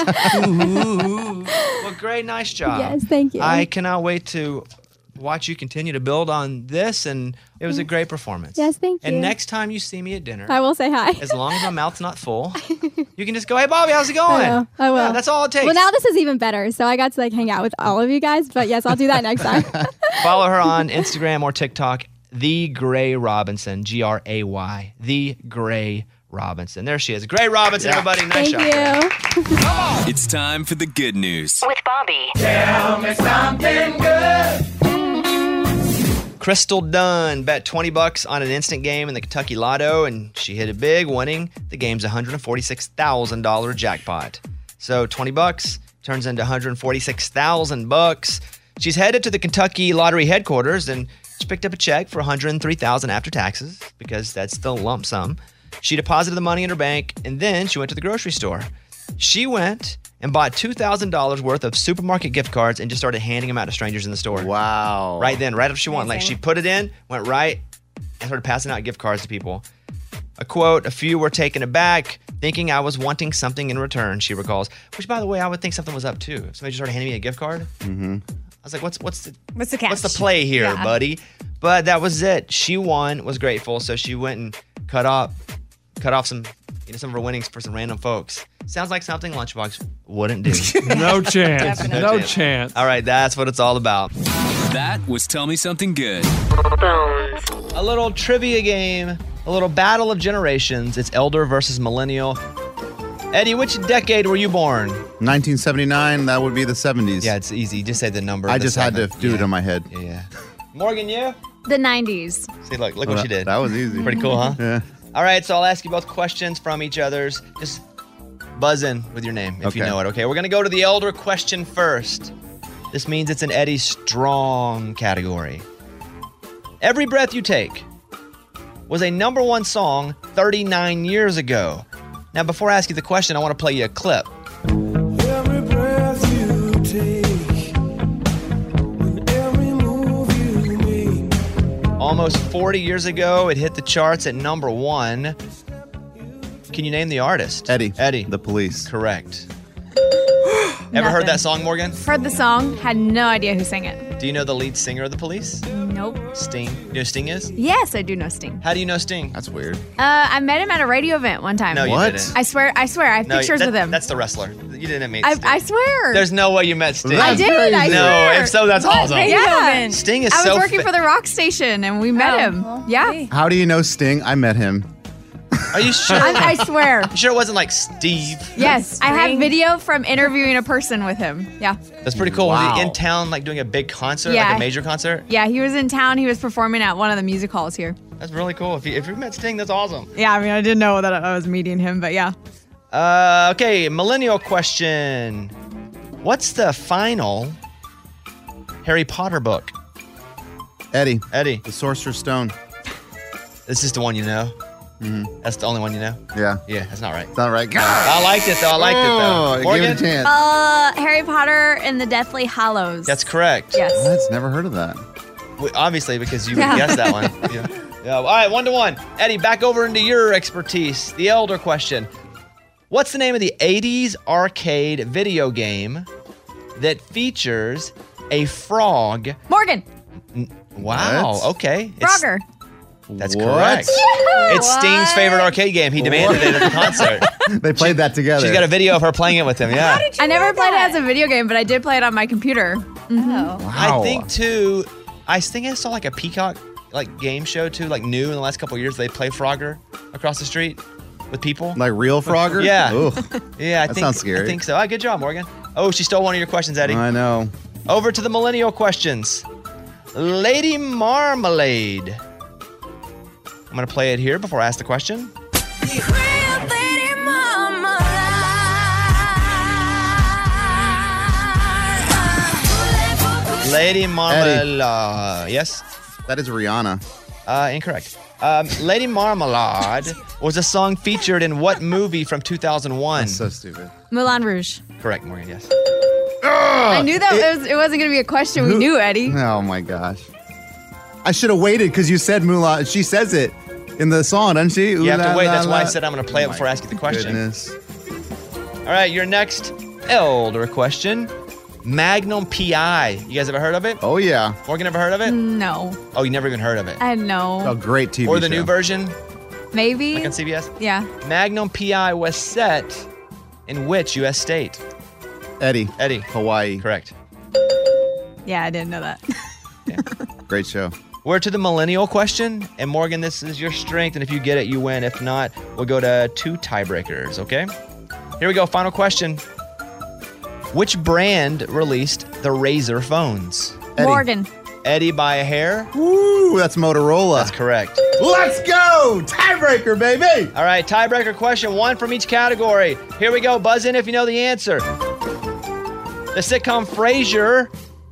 [SPEAKER 1] Ooh. Well, great, nice job.
[SPEAKER 11] Yes, thank you.
[SPEAKER 1] I cannot wait to watch you continue to build on this, and it was a great performance.
[SPEAKER 11] Yes, thank
[SPEAKER 1] And
[SPEAKER 11] you.
[SPEAKER 1] next time you see me at dinner,
[SPEAKER 11] I will say hi.
[SPEAKER 1] as long as my mouth's not full, you can just go, "Hey, Bobby, how's it going?"
[SPEAKER 11] I will. I will.
[SPEAKER 1] Yeah, that's all it takes.
[SPEAKER 11] Well, now this is even better. So I got to like hang out with all of you guys. But yes, I'll do that next time.
[SPEAKER 1] Follow her on Instagram or TikTok, The Gray Robinson, G R A Y, The Gray Robinson. There she is. Gray Robinson, everybody. Nice
[SPEAKER 11] Thank
[SPEAKER 1] job. Gray.
[SPEAKER 11] you.
[SPEAKER 12] It's time for the good news.
[SPEAKER 5] With Bobby.
[SPEAKER 10] Tell me something good.
[SPEAKER 1] Crystal Dunn bet twenty bucks on an instant game in the Kentucky Lotto, and she hit it big, winning the game's one hundred forty-six thousand dollars jackpot. So twenty bucks turns into one hundred forty-six thousand bucks. She's headed to the Kentucky Lottery headquarters, and she picked up a check for one hundred three thousand dollars after taxes, because that's the lump sum. She deposited the money in her bank, and then she went to the grocery store. She went and bought two thousand dollars worth of supermarket gift cards and just started handing them out to strangers in the store.
[SPEAKER 9] Wow.
[SPEAKER 1] Right then, right after she won. Like, she put it in, went right, and started passing out gift cards to people. A quote, a few were taken aback, thinking I was wanting something in return, she recalls. Which, by the way, I would think something was up, too. If somebody just started handing me a gift card.
[SPEAKER 9] Mm-hmm.
[SPEAKER 1] I was like, what's what's the
[SPEAKER 8] What's the catch?
[SPEAKER 1] what's the play here,
[SPEAKER 8] Yeah.
[SPEAKER 1] buddy? But that was it. She won, was grateful, so she went and cut off cut off some you know some of her winnings for some random folks. Sounds like something Lunchbox wouldn't do.
[SPEAKER 10] No chance.
[SPEAKER 1] no,
[SPEAKER 10] No
[SPEAKER 1] chance.
[SPEAKER 10] chance.
[SPEAKER 1] All right, that's what it's all about.
[SPEAKER 12] That was Tell Me Something Good.
[SPEAKER 1] A little trivia game, a little battle of generations. It's elder versus millennial. Eddie, which decade were you born?
[SPEAKER 9] nineteen seventy-nine, that would be the seventies.
[SPEAKER 1] Yeah, it's easy. Just say the number.
[SPEAKER 9] I
[SPEAKER 1] the
[SPEAKER 9] just had to
[SPEAKER 1] segment.
[SPEAKER 9] do
[SPEAKER 1] yeah.
[SPEAKER 9] it in my head.
[SPEAKER 1] Yeah, yeah. Morgan, you?
[SPEAKER 13] The nineties.
[SPEAKER 1] See, look, look
[SPEAKER 9] Well,
[SPEAKER 1] what she
[SPEAKER 9] that-
[SPEAKER 1] did.
[SPEAKER 9] that was easy.
[SPEAKER 1] Pretty cool, huh?
[SPEAKER 9] Yeah.
[SPEAKER 1] All right, so I'll ask you both questions from each other's. Just buzz in with your name if you
[SPEAKER 9] Okay.
[SPEAKER 1] know it, okay? We're going to go to the elder question first. This means it's an Eddie Strong category. Every Breath You Take was a number one song thirty-nine years ago. Now, before I ask you the question, I want to play you a clip.
[SPEAKER 5] Every breath you take, and every move you make.
[SPEAKER 1] Almost forty years ago, it hit the charts at number one. Can you name the artist?
[SPEAKER 9] Eddie.
[SPEAKER 1] Eddie.
[SPEAKER 9] The Police.
[SPEAKER 1] Correct. Ever heard
[SPEAKER 13] Nothing.
[SPEAKER 1] that song, Morgan?
[SPEAKER 13] Heard the song, had no idea who sang it.
[SPEAKER 1] Do you know the lead singer of the Police?
[SPEAKER 13] Nope.
[SPEAKER 1] Sting. You know who Sting is?
[SPEAKER 13] Yes, I do know Sting.
[SPEAKER 1] How do you know Sting?
[SPEAKER 9] That's weird.
[SPEAKER 13] Uh, I met him at a radio event one time.
[SPEAKER 1] No, you
[SPEAKER 9] What?
[SPEAKER 1] didn't.
[SPEAKER 13] I swear, I swear, I have
[SPEAKER 1] No,
[SPEAKER 13] pictures
[SPEAKER 1] that-
[SPEAKER 13] with him.
[SPEAKER 1] That's the wrestler. You didn't meet
[SPEAKER 13] I,
[SPEAKER 1] Sting.
[SPEAKER 13] I swear.
[SPEAKER 1] There's no way you met Sting.
[SPEAKER 13] I did. I
[SPEAKER 1] no,
[SPEAKER 13] swear.
[SPEAKER 1] if so, that's
[SPEAKER 8] What
[SPEAKER 1] awesome.
[SPEAKER 8] radio
[SPEAKER 13] Yeah.
[SPEAKER 8] event?
[SPEAKER 1] Sting is
[SPEAKER 13] I was
[SPEAKER 1] so
[SPEAKER 13] working
[SPEAKER 1] fa-
[SPEAKER 13] for the rock station and we met
[SPEAKER 8] Oh,
[SPEAKER 13] him.
[SPEAKER 8] well,
[SPEAKER 13] yeah.
[SPEAKER 8] hey.
[SPEAKER 9] How do you know Sting? I met him.
[SPEAKER 1] Are you sure?
[SPEAKER 13] I, I swear.
[SPEAKER 1] You sure it wasn't like Steve?
[SPEAKER 13] Yes, I have
[SPEAKER 8] Sting.
[SPEAKER 13] video from interviewing a person with him. Yeah.
[SPEAKER 1] That's pretty cool. Was
[SPEAKER 9] Wow.
[SPEAKER 1] he in town like doing a big concert, like
[SPEAKER 13] Yeah.
[SPEAKER 1] a major concert?
[SPEAKER 13] Yeah, he was in town. He was performing at one of the music halls here.
[SPEAKER 1] That's really cool. If you, if you met Sting, that's awesome.
[SPEAKER 13] Yeah, I mean, I didn't know that I was meeting him, but yeah.
[SPEAKER 1] Uh, okay, millennial question. What's the final Harry Potter book?
[SPEAKER 9] Eddie.
[SPEAKER 1] Eddie,
[SPEAKER 9] The Sorcerer's Stone.
[SPEAKER 1] this is the one you know? Mm-hmm. That's the only one you know?
[SPEAKER 9] Yeah.
[SPEAKER 1] Yeah, that's not right.
[SPEAKER 9] It's not right. God.
[SPEAKER 1] I liked it, though. I liked
[SPEAKER 9] Oh,
[SPEAKER 1] it, though.
[SPEAKER 9] give
[SPEAKER 1] Morgan?
[SPEAKER 9] it a chance.
[SPEAKER 13] Uh, Harry Potter and the Deathly Hallows.
[SPEAKER 1] That's correct.
[SPEAKER 13] Yes.
[SPEAKER 9] What? Never heard of that.
[SPEAKER 1] W- Obviously, because you
[SPEAKER 13] Yeah.
[SPEAKER 1] guessed that one. Yeah. Yeah. All right, one to one. Eddie, back over into your expertise. The elder question. What's the name of the eighties arcade video game that features a frog?
[SPEAKER 13] Morgan.
[SPEAKER 1] Wow.
[SPEAKER 9] What?
[SPEAKER 1] Okay. It's-
[SPEAKER 13] Frogger.
[SPEAKER 1] That's
[SPEAKER 9] What?
[SPEAKER 1] correct. It's Sting's favorite arcade game. He demanded it at the concert.
[SPEAKER 9] They played that together.
[SPEAKER 1] She's got a video of her playing it with him. Yeah.
[SPEAKER 13] I never played it as a video game, but I did play it on my computer.
[SPEAKER 8] Oh.
[SPEAKER 1] I think too. I think I saw like a Peacock like game show too, like new in the last couple of years. They play Frogger across the street with people.
[SPEAKER 9] Like real Frogger?
[SPEAKER 1] Yeah.
[SPEAKER 9] Ooh.
[SPEAKER 1] Yeah, I
[SPEAKER 9] That
[SPEAKER 1] think
[SPEAKER 9] sounds scary.
[SPEAKER 1] I think so. Ah, good job, Morgan. Oh, she stole one of your questions, Eddie.
[SPEAKER 9] I know.
[SPEAKER 1] Over to the millennial questions. Lady Marmalade. I'm gonna play it here before I ask the question. Lady Marmalade. Yes?
[SPEAKER 9] That is Rihanna.
[SPEAKER 1] Uh, incorrect. Um, Lady Marmalade was a song featured in what movie from two thousand one?
[SPEAKER 9] That's so stupid.
[SPEAKER 13] Moulin Rouge.
[SPEAKER 1] Correct, Morgan, yes.
[SPEAKER 13] I knew that it, was, it wasn't going to be a question. We
[SPEAKER 9] Who-
[SPEAKER 13] knew, Eddie.
[SPEAKER 9] Oh my gosh. I should have waited because you said Mulan. She says it in the song, doesn't she?
[SPEAKER 1] You have to
[SPEAKER 9] Ooh, la,
[SPEAKER 1] wait.
[SPEAKER 9] la,
[SPEAKER 1] That's why I
[SPEAKER 9] la.
[SPEAKER 1] said I'm going to play it
[SPEAKER 9] Oh
[SPEAKER 1] before I
[SPEAKER 9] my
[SPEAKER 1] ask you the question.
[SPEAKER 9] Goodness.
[SPEAKER 1] All right, your next elder question. Magnum P I. You guys ever heard of it?
[SPEAKER 9] Oh, yeah.
[SPEAKER 1] Morgan, ever heard of it?
[SPEAKER 13] No.
[SPEAKER 1] Oh, you never even heard of it?
[SPEAKER 13] I know.
[SPEAKER 9] A great T V
[SPEAKER 1] Or the
[SPEAKER 9] show.
[SPEAKER 1] new version,
[SPEAKER 13] Maybe.
[SPEAKER 1] like on C B S?
[SPEAKER 13] Yeah.
[SPEAKER 1] Magnum P I was set in which U S state?
[SPEAKER 9] Eddie.
[SPEAKER 1] Eddie.
[SPEAKER 9] Hawaii.
[SPEAKER 1] Correct.
[SPEAKER 13] Yeah, I didn't know that.
[SPEAKER 9] Great show.
[SPEAKER 1] We're to the millennial question. And Morgan, this is your strength. And if you get it, you win. If not, we'll go to two tiebreakers, okay? Here we go. Final question. Which brand released the Razor phones?
[SPEAKER 9] Eddie.
[SPEAKER 13] Morgan.
[SPEAKER 1] Eddie by a hair.
[SPEAKER 9] Ooh, that's Motorola.
[SPEAKER 1] That's correct.
[SPEAKER 9] Let's go! Tiebreaker, baby!
[SPEAKER 1] All right, tiebreaker question, one from each category. Here we go. Buzz in if you know the answer. The sitcom Frasier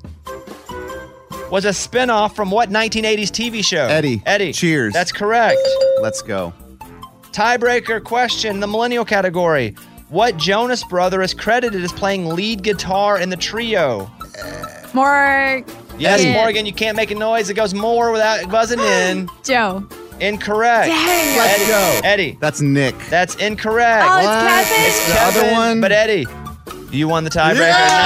[SPEAKER 1] was a spinoff from what nineteen eighties T V show?
[SPEAKER 9] Eddie.
[SPEAKER 1] Eddie.
[SPEAKER 9] Cheers.
[SPEAKER 1] That's correct.
[SPEAKER 9] Let's go.
[SPEAKER 1] Tiebreaker question, the millennial category. What Jonas brother is credited as playing lead guitar in the trio?
[SPEAKER 13] More.
[SPEAKER 1] Yes,
[SPEAKER 13] Yeah.
[SPEAKER 1] Morgan, you can't make a noise. It goes more without buzzing in.
[SPEAKER 13] Joe.
[SPEAKER 1] Incorrect.
[SPEAKER 13] Dang.
[SPEAKER 9] Let's
[SPEAKER 1] Eddie.
[SPEAKER 9] go.
[SPEAKER 1] Eddie.
[SPEAKER 9] That's Nick.
[SPEAKER 1] That's incorrect.
[SPEAKER 13] Oh, it's
[SPEAKER 9] What?
[SPEAKER 13] Kevin?
[SPEAKER 1] It's
[SPEAKER 9] The
[SPEAKER 1] Kevin,
[SPEAKER 9] other one?
[SPEAKER 1] But Eddie, you won the tiebreaker.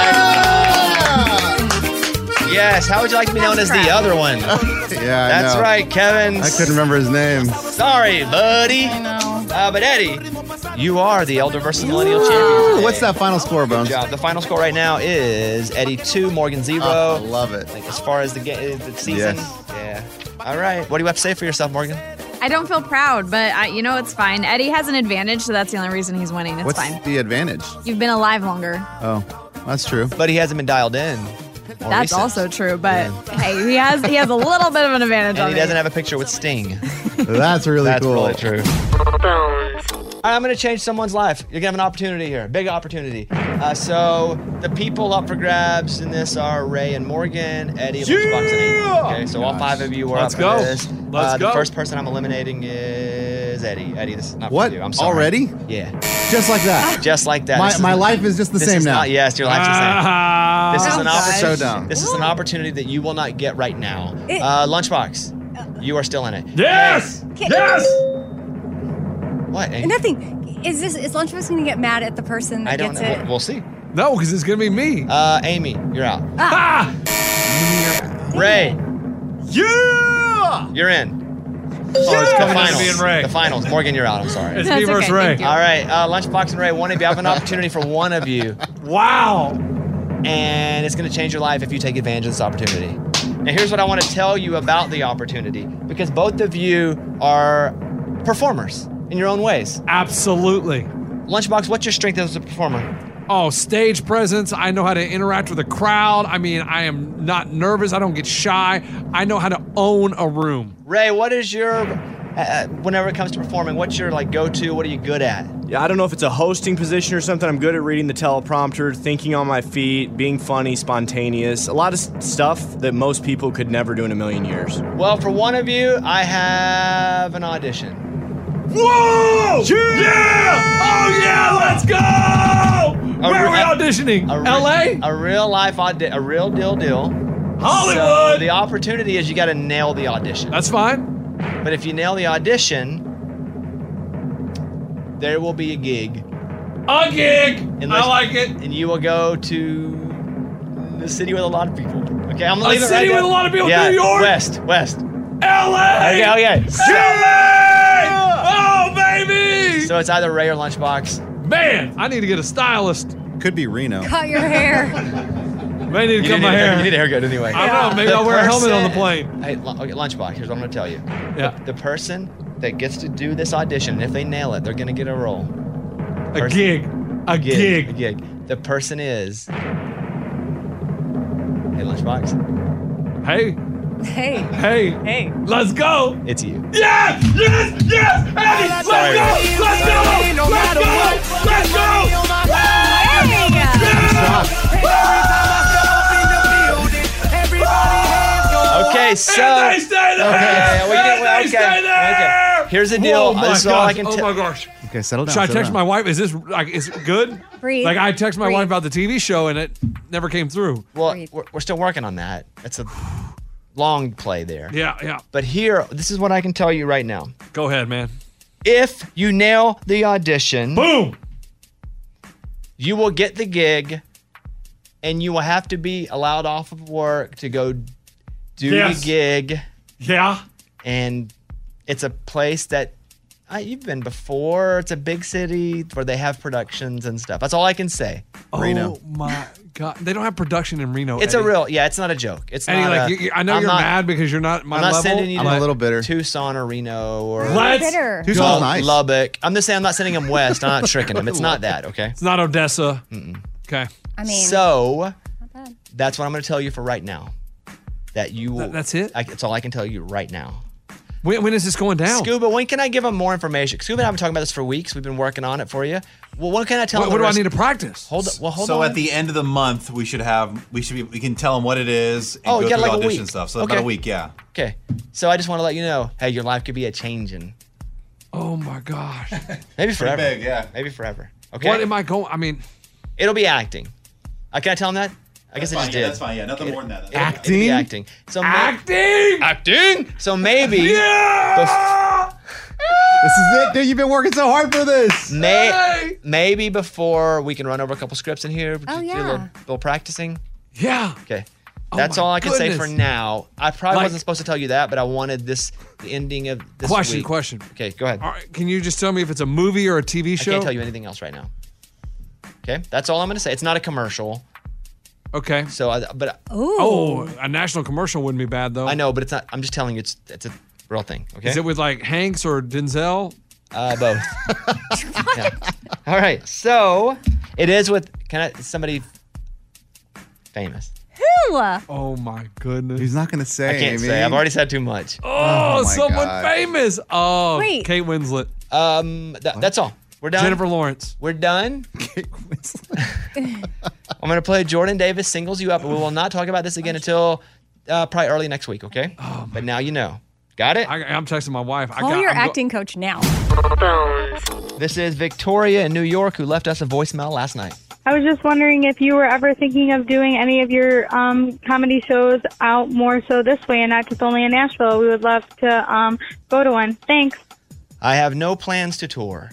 [SPEAKER 9] Yeah!
[SPEAKER 1] Yes, how would you like to be known as the other one?
[SPEAKER 9] Yeah, I
[SPEAKER 1] That's
[SPEAKER 9] know.
[SPEAKER 1] right, Kevin.
[SPEAKER 9] I couldn't remember his name.
[SPEAKER 1] Sorry, buddy. Uh, but Eddie, you are the Elder versus Millennial champion. today.
[SPEAKER 9] What's that final score, Bones?
[SPEAKER 1] Good job. The final score right now is Eddie two, Morgan zero.
[SPEAKER 9] Oh, I love it.
[SPEAKER 1] Like as far as the, ga- the season,
[SPEAKER 9] Yes.
[SPEAKER 1] yeah. All right. What do you have to say for yourself, Morgan?
[SPEAKER 13] I don't feel proud, but I, you know it's fine. Eddie has an advantage, so that's the only reason he's winning. It's
[SPEAKER 9] What's
[SPEAKER 13] fine.
[SPEAKER 9] the advantage?
[SPEAKER 13] You've been alive longer.
[SPEAKER 9] Oh, that's true.
[SPEAKER 1] But he hasn't been dialed in. more
[SPEAKER 13] That's
[SPEAKER 1] recent.
[SPEAKER 13] also true, but hey, he has he has a little bit of an advantage
[SPEAKER 1] And
[SPEAKER 13] on
[SPEAKER 1] he
[SPEAKER 13] me.
[SPEAKER 1] doesn't have a picture with Sting.
[SPEAKER 9] That's really
[SPEAKER 1] That's
[SPEAKER 9] cool.
[SPEAKER 1] really true. All right, I'm going to change someone's life. You're going to have an opportunity here, big opportunity. Uh, so the people up for grabs in this are Ray and Morgan, Eddie, Lunchbox, and Amy. Okay, so all five of you are
[SPEAKER 14] Let's
[SPEAKER 1] up
[SPEAKER 14] go.
[SPEAKER 1] for this.
[SPEAKER 14] Let's
[SPEAKER 1] uh,
[SPEAKER 14] go.
[SPEAKER 1] The first person I'm eliminating is Eddie. Eddie, this is not
[SPEAKER 9] What?
[SPEAKER 1] for you. I'm sorry.
[SPEAKER 9] Already?
[SPEAKER 1] Yeah.
[SPEAKER 9] Just like that.
[SPEAKER 1] Just like that.
[SPEAKER 9] My,
[SPEAKER 1] This is
[SPEAKER 9] my
[SPEAKER 1] an-
[SPEAKER 9] life is just the
[SPEAKER 1] this
[SPEAKER 9] same
[SPEAKER 1] is
[SPEAKER 9] now.
[SPEAKER 1] Not, yes, your life's the same.
[SPEAKER 14] Ah.
[SPEAKER 1] This is
[SPEAKER 13] Oh,
[SPEAKER 1] an
[SPEAKER 13] gosh.
[SPEAKER 1] opportunity.
[SPEAKER 9] So dumb.
[SPEAKER 1] This is an opportunity that you will not get right now.
[SPEAKER 8] It-
[SPEAKER 1] uh, Lunchbox, you are still in it.
[SPEAKER 14] Yes!
[SPEAKER 8] Hey.
[SPEAKER 14] Yes!
[SPEAKER 1] What? Amy?
[SPEAKER 8] Nothing. Is this is Lunchbox going to get mad at the person that
[SPEAKER 1] I don't
[SPEAKER 8] gets
[SPEAKER 1] know.
[SPEAKER 8] it?
[SPEAKER 1] We'll, we'll see.
[SPEAKER 14] No, because it's going to be me.
[SPEAKER 1] Uh, Amy, you're out.
[SPEAKER 14] Ah!
[SPEAKER 1] Ray,
[SPEAKER 14] Yeah!
[SPEAKER 1] you're in.
[SPEAKER 14] Oh, it's
[SPEAKER 1] The
[SPEAKER 14] coming down to
[SPEAKER 1] finals.
[SPEAKER 14] me and Ray.
[SPEAKER 1] The finals. Morgan, you're out. I'm sorry.
[SPEAKER 14] It's
[SPEAKER 13] That's
[SPEAKER 14] me versus
[SPEAKER 13] okay,
[SPEAKER 14] Ray.
[SPEAKER 13] thank you.
[SPEAKER 1] All right, uh, Lunchbox and Ray, one of you have an opportunity for one of you,
[SPEAKER 14] Wow.
[SPEAKER 1] and it's going to change your life if you take advantage of this opportunity. Now, here's what I want to tell you about the opportunity, because both of you are performers in your own ways.
[SPEAKER 14] Absolutely.
[SPEAKER 1] Lunchbox, what's your strength as a performer?
[SPEAKER 14] Oh, stage presence. I know how to interact with a crowd. I mean, I am not nervous. I don't get shy. I know how to own a room.
[SPEAKER 1] Ray, what is your, uh, whenever it comes to performing, what's your like go-to? What are you good at?
[SPEAKER 15] Yeah, I don't know if it's a hosting position or something. I'm good at reading the teleprompter, thinking on my feet, being funny, spontaneous. A lot of s- stuff that most people could never do in a million years.
[SPEAKER 1] Well, for one of you, I have an audition.
[SPEAKER 14] Whoa! Yeah! Oh, yeah! Let's go!
[SPEAKER 1] A
[SPEAKER 14] Where are we
[SPEAKER 1] re-
[SPEAKER 14] auditioning?
[SPEAKER 1] A re-
[SPEAKER 14] L A?
[SPEAKER 1] A real life audi- a real deal deal.
[SPEAKER 14] Hollywood!
[SPEAKER 1] So the opportunity is you got to nail the audition.
[SPEAKER 14] That's fine.
[SPEAKER 1] But if you nail the audition, there will be a gig.
[SPEAKER 14] A gig!
[SPEAKER 1] Unless-
[SPEAKER 14] I like it.
[SPEAKER 1] And you will go to the city with a lot of people. Okay, I'm gonna
[SPEAKER 14] A
[SPEAKER 1] leave it
[SPEAKER 14] city
[SPEAKER 1] right
[SPEAKER 14] with
[SPEAKER 1] there.
[SPEAKER 14] a lot of people?
[SPEAKER 1] Yeah,
[SPEAKER 14] New York?
[SPEAKER 1] West, West.
[SPEAKER 14] L A!
[SPEAKER 1] Okay, okay.
[SPEAKER 14] L A! Oh, baby!
[SPEAKER 1] So it's either Ray or Lunchbox.
[SPEAKER 14] Man, I need to get a stylist.
[SPEAKER 9] Could be Reno.
[SPEAKER 8] Cut your hair.
[SPEAKER 14] May need to
[SPEAKER 1] You
[SPEAKER 14] cut
[SPEAKER 1] need,
[SPEAKER 14] my
[SPEAKER 1] a,
[SPEAKER 14] hair.
[SPEAKER 1] you need a haircut anyway.
[SPEAKER 14] I don't know. Maybe
[SPEAKER 1] The
[SPEAKER 14] I'll wear a helmet on the
[SPEAKER 1] person-
[SPEAKER 14] plane.
[SPEAKER 1] Hey, Lu- okay, Lunchbox, here's what I'm gonna tell you.
[SPEAKER 14] Yeah.
[SPEAKER 1] The person that gets to do this audition, if they nail it, they're gonna get a role.
[SPEAKER 14] A
[SPEAKER 1] Person-
[SPEAKER 14] gig. A gig.
[SPEAKER 1] A gig. The person is. Hey, Lunchbox.
[SPEAKER 14] Hey.
[SPEAKER 8] Hey.
[SPEAKER 14] Hey.
[SPEAKER 8] Hey.
[SPEAKER 14] Let's go.
[SPEAKER 1] It's you.
[SPEAKER 14] Yes! Yes! Yes! Eddie, let's
[SPEAKER 1] Sorry,
[SPEAKER 14] go!
[SPEAKER 1] Ray.
[SPEAKER 14] Let's go! Let's go! Let's go!
[SPEAKER 1] Okay, so.
[SPEAKER 14] And they stay there!
[SPEAKER 1] Okay, we
[SPEAKER 14] And
[SPEAKER 1] didn't-
[SPEAKER 14] they
[SPEAKER 1] okay,
[SPEAKER 14] stay there!
[SPEAKER 1] okay. Here's the deal.
[SPEAKER 14] Oh my
[SPEAKER 1] This is all I
[SPEAKER 14] gosh.
[SPEAKER 1] can
[SPEAKER 14] Oh
[SPEAKER 1] tell-
[SPEAKER 14] my gosh.
[SPEAKER 9] Okay, settle down.
[SPEAKER 14] Should I
[SPEAKER 9] settle
[SPEAKER 14] text
[SPEAKER 9] down.
[SPEAKER 14] my wife? Is this like is it good?
[SPEAKER 8] Breathe.
[SPEAKER 14] Like I text my
[SPEAKER 8] Breathe.
[SPEAKER 14] wife about the T V show and it never came through.
[SPEAKER 1] Well, we're, we're still working on that. It's a long play there.
[SPEAKER 14] Yeah, yeah.
[SPEAKER 1] But here, this is what I can tell you right now.
[SPEAKER 14] Go ahead, man.
[SPEAKER 1] If you nail the audition,
[SPEAKER 14] boom,
[SPEAKER 1] you will get the gig, and you will have to be allowed off of work to go do
[SPEAKER 14] Yes.
[SPEAKER 1] the gig.
[SPEAKER 14] Yeah.
[SPEAKER 1] And it's a place that uh, you've been before. It's a big city where they have productions and stuff. That's all I can say.
[SPEAKER 14] Oh my god, they don't have production in Reno.
[SPEAKER 1] It's a
[SPEAKER 14] Eddie.
[SPEAKER 1] real, yeah. It's not a joke. It's
[SPEAKER 14] Eddie,
[SPEAKER 1] not.
[SPEAKER 14] like,
[SPEAKER 1] a,
[SPEAKER 14] you- you- I know
[SPEAKER 1] I'm
[SPEAKER 14] you're
[SPEAKER 1] not-
[SPEAKER 14] mad because you're not my
[SPEAKER 1] I'm not
[SPEAKER 14] level.
[SPEAKER 1] sending you
[SPEAKER 9] I'm
[SPEAKER 1] to
[SPEAKER 9] a little bitter.
[SPEAKER 1] Tucson or Reno or
[SPEAKER 14] Let's
[SPEAKER 8] bitter.
[SPEAKER 9] Tucson's
[SPEAKER 1] Lu-
[SPEAKER 9] nice.
[SPEAKER 1] Lubbock. I'm just saying I'm not sending them west. I'm not tricking them. It's not that. Okay.
[SPEAKER 14] It's not Odessa. Okay.
[SPEAKER 8] I mean,
[SPEAKER 1] So that's what I'm going to tell you for right now. that you will.
[SPEAKER 14] Th- that's it?
[SPEAKER 1] I, that's all I can tell you right now.
[SPEAKER 14] When, when is this going down?
[SPEAKER 1] Scuba, when can I give them more information? Scuba and I have been talking about this for weeks. We've been working on it for you. Well, when can I tell
[SPEAKER 14] What,
[SPEAKER 1] them?
[SPEAKER 14] what
[SPEAKER 1] the
[SPEAKER 14] do I
[SPEAKER 1] rest-
[SPEAKER 14] need to practice?
[SPEAKER 1] Hold Well, hold
[SPEAKER 16] so
[SPEAKER 1] on.
[SPEAKER 16] at the end of the month, we should have we should be we can tell them what it is and
[SPEAKER 1] Oh,
[SPEAKER 16] go
[SPEAKER 1] you
[SPEAKER 16] through
[SPEAKER 1] got like
[SPEAKER 16] the
[SPEAKER 1] a
[SPEAKER 16] audition
[SPEAKER 1] week.
[SPEAKER 16] stuff. So
[SPEAKER 1] Okay.
[SPEAKER 16] about a week, yeah.
[SPEAKER 1] Okay. So I just want to let you know, hey, your life could be a changing.
[SPEAKER 14] Oh my gosh.
[SPEAKER 1] Maybe forever.
[SPEAKER 16] big, yeah.
[SPEAKER 1] Maybe forever. Okay.
[SPEAKER 14] What am I going? I mean,
[SPEAKER 1] It'll be acting. Uh, can I tell them that? I guess
[SPEAKER 16] That's
[SPEAKER 1] I just
[SPEAKER 16] fine, yeah,
[SPEAKER 1] did.
[SPEAKER 16] that's fine, yeah, nothing more than that.
[SPEAKER 1] It'll-
[SPEAKER 16] That's
[SPEAKER 1] it'll be
[SPEAKER 14] Acting?
[SPEAKER 1] acting. So ma-
[SPEAKER 14] acting.
[SPEAKER 1] acting. So maybe.
[SPEAKER 14] Yeah!
[SPEAKER 9] This is it, dude. You've been working so hard for this.
[SPEAKER 1] May,
[SPEAKER 14] Hey!
[SPEAKER 1] maybe before we can run over a couple scripts in here.
[SPEAKER 8] Oh,
[SPEAKER 1] do a
[SPEAKER 8] yeah.
[SPEAKER 1] little, little practicing.
[SPEAKER 14] Yeah.
[SPEAKER 1] Okay.
[SPEAKER 14] Oh
[SPEAKER 1] That's
[SPEAKER 14] my
[SPEAKER 1] all I can say for
[SPEAKER 14] goodness.
[SPEAKER 1] now. I probably
[SPEAKER 14] Like-
[SPEAKER 1] wasn't supposed to tell you that, but I wanted this the ending of this
[SPEAKER 14] Question,
[SPEAKER 1] week.
[SPEAKER 14] question.
[SPEAKER 1] Okay, go ahead.
[SPEAKER 14] All right, can you just tell me if it's a movie or a T V
[SPEAKER 1] I
[SPEAKER 14] show?
[SPEAKER 1] can't tell you anything else right now. Okay, that's all I'm going to say. It's not a commercial.
[SPEAKER 14] Okay.
[SPEAKER 1] So, I, but
[SPEAKER 14] Oh, a national commercial wouldn't be bad though.
[SPEAKER 1] I know, but it's not. I'm just telling you, it's it's a real thing. Okay.
[SPEAKER 14] Is it with like Hanks or Denzel?
[SPEAKER 1] Uh, both. Yeah. All right. So it is with. Can I? Somebody famous.
[SPEAKER 8] Who?
[SPEAKER 14] Oh my goodness.
[SPEAKER 9] He's not going to say.
[SPEAKER 1] I can't
[SPEAKER 9] Amy.
[SPEAKER 1] say. I've already said too much.
[SPEAKER 14] Oh,
[SPEAKER 9] Oh, my
[SPEAKER 14] someone
[SPEAKER 9] God.
[SPEAKER 14] famous. Oh,
[SPEAKER 8] Wait.
[SPEAKER 14] Kate Winslet.
[SPEAKER 1] Um, th- that's all. We're done.
[SPEAKER 14] Jennifer Lawrence.
[SPEAKER 1] We're done.
[SPEAKER 9] Kate Winslet.
[SPEAKER 1] I'm going to play Jordan Davis singles you up, and we will not talk about this again until uh, probably early next week. Okay.
[SPEAKER 14] Oh,
[SPEAKER 1] but now you know. Got it.
[SPEAKER 14] I, I'm texting my wife. I
[SPEAKER 8] Call
[SPEAKER 14] got,
[SPEAKER 8] your
[SPEAKER 14] I'm go-
[SPEAKER 8] acting coach now.
[SPEAKER 1] This is Victoria in New York who left us a voicemail last night.
[SPEAKER 17] I was just wondering if you were ever thinking of doing any of your um, comedy shows out more so this way and not just only in Nashville. We would love to um, go to one. Thanks.
[SPEAKER 1] I have no plans to tour.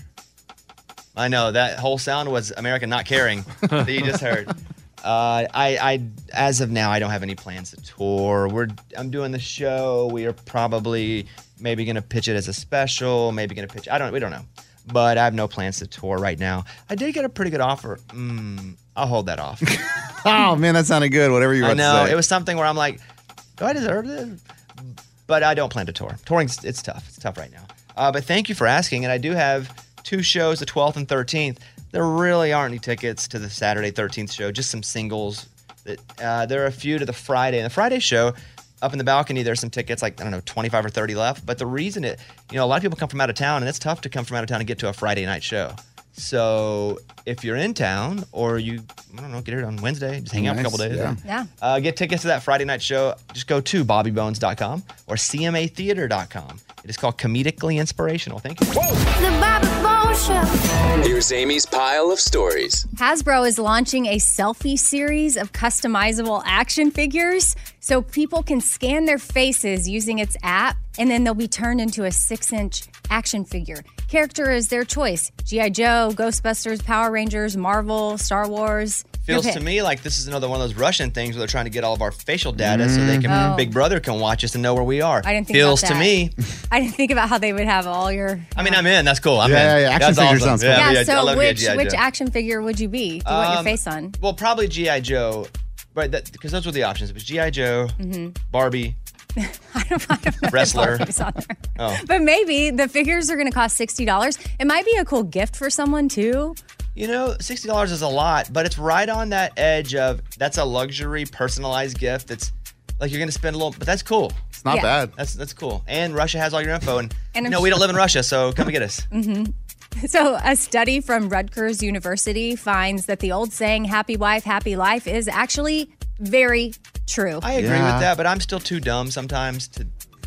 [SPEAKER 1] I know that whole sound was American not caring that you just heard. Uh, I, I, as of now, I don't have any plans to tour. We're, I'm doing the show. We are probably maybe going to pitch it as a special. Maybe going to pitch. I don't. We don't know. But I have no plans to tour right now. I did get a pretty good offer. Mm, I'll hold that off.
[SPEAKER 9] Oh, man, that sounded good. Whatever you
[SPEAKER 1] I
[SPEAKER 9] want
[SPEAKER 1] know
[SPEAKER 9] to say.
[SPEAKER 1] it was something where I'm like, do I deserve this? But I don't plan to tour. Touring's it's tough. It's tough right now. Uh, but thank you for asking. And I do have two shows, the twelfth and thirteenth. There really aren't any tickets to the Saturday thirteenth show, just some singles. That uh, there are a few to the Friday. And the Friday show, up in the balcony, there's some tickets, like, I don't know, twenty-five or thirty left. But the reason it, you know, a lot of people come from out of town, and it's tough to come from out of town and get to a Friday night show. So if you're in town or you, I don't know, get here on Wednesday, just hang out for a
[SPEAKER 9] Nice,
[SPEAKER 1] couple days.
[SPEAKER 9] yeah.
[SPEAKER 1] and,
[SPEAKER 8] Yeah.
[SPEAKER 1] Uh, get tickets to that Friday night show. Just go to bobby bones dot com or c m a theater dot com. It is called Comedically Inspirational. Thank you.
[SPEAKER 6] The Bobby Bones Show.
[SPEAKER 12] Here's Amy's pile of stories.
[SPEAKER 8] Hasbro is launching a selfie series of customizable action figures so people can scan their faces using its app, and then they'll be turned into a six-inch action figure. Character is their choice. G I. Joe, Ghostbusters, Power Rangers, Marvel, Star Wars.
[SPEAKER 1] Feels
[SPEAKER 8] Your
[SPEAKER 1] to
[SPEAKER 8] pick.
[SPEAKER 1] me like this is another one of those Russian things where they're trying to get all of our facial data so they can,
[SPEAKER 8] Oh.
[SPEAKER 1] Big Brother can watch us and know where we are.
[SPEAKER 8] I didn't think
[SPEAKER 1] Feels
[SPEAKER 8] about
[SPEAKER 1] to
[SPEAKER 8] that.
[SPEAKER 1] me.
[SPEAKER 8] I didn't think about how they would have all your...
[SPEAKER 1] I mean, I'm in. That's cool. I'm
[SPEAKER 9] Yeah,
[SPEAKER 1] in.
[SPEAKER 9] yeah, action
[SPEAKER 1] That's
[SPEAKER 9] figure
[SPEAKER 1] awesome.
[SPEAKER 9] sounds cool.
[SPEAKER 8] Yeah,
[SPEAKER 1] Yeah, I
[SPEAKER 8] so
[SPEAKER 1] love the
[SPEAKER 8] which
[SPEAKER 1] G I.
[SPEAKER 8] which
[SPEAKER 1] Joe.
[SPEAKER 8] action figure would you be to want your
[SPEAKER 1] Um,
[SPEAKER 8] face on?
[SPEAKER 1] Well, probably G I. Joe, right? Because those were the options. It was G I. Joe,
[SPEAKER 8] Mm-hmm.
[SPEAKER 1] Barbie, wrestler.
[SPEAKER 8] Barbie's on there.
[SPEAKER 1] Oh.
[SPEAKER 8] But maybe the figures are going to cost sixty dollars. It might be a cool gift for someone too.
[SPEAKER 1] You know, sixty dollars is a lot, but it's right on that edge of that's a luxury personalized gift. That's like you're going to spend a little, but that's cool.
[SPEAKER 9] It's not
[SPEAKER 8] Yeah.
[SPEAKER 9] bad.
[SPEAKER 1] That's that's cool. And Russia has all your info. And,
[SPEAKER 8] And
[SPEAKER 1] you
[SPEAKER 8] I'm
[SPEAKER 1] know, we
[SPEAKER 8] sure-
[SPEAKER 1] don't live in Russia, so come and get us.
[SPEAKER 8] So, a study from Rutgers University finds that the old saying, happy wife, happy life, is actually very true.
[SPEAKER 1] I agree
[SPEAKER 9] Yeah.
[SPEAKER 1] with that, but I'm still too dumb sometimes to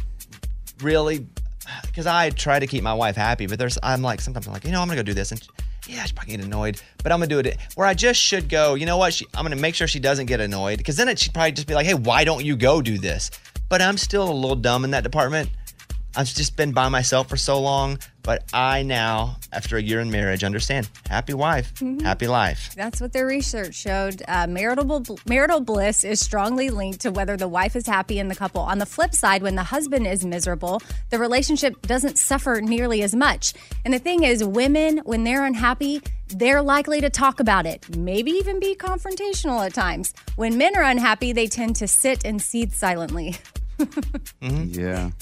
[SPEAKER 1] really, because I try to keep my wife happy, but there's, I'm like, sometimes I'm like, you know, I'm going to go do this. And yeah, she's probably get annoyed, but I'm going to do it where I just should go, you know what? She, I'm going to make sure she doesn't get annoyed because then it, she'd probably just be like, hey, why don't you go do this? But I'm still a little dumb in that department. I've just been by myself for so long, but I now, after a year in marriage, understand happy wife, happy life.
[SPEAKER 8] That's what their research showed. Uh, marital marital bliss is strongly linked to whether the wife is happy in the couple. On the flip side, when the husband is miserable, the relationship doesn't suffer nearly as much. And the thing is, women, when they're unhappy, they're likely to talk about it, maybe even be confrontational at times. When men are unhappy, they tend to sit and seethe silently.
[SPEAKER 9] Yeah.
[SPEAKER 8] Yeah.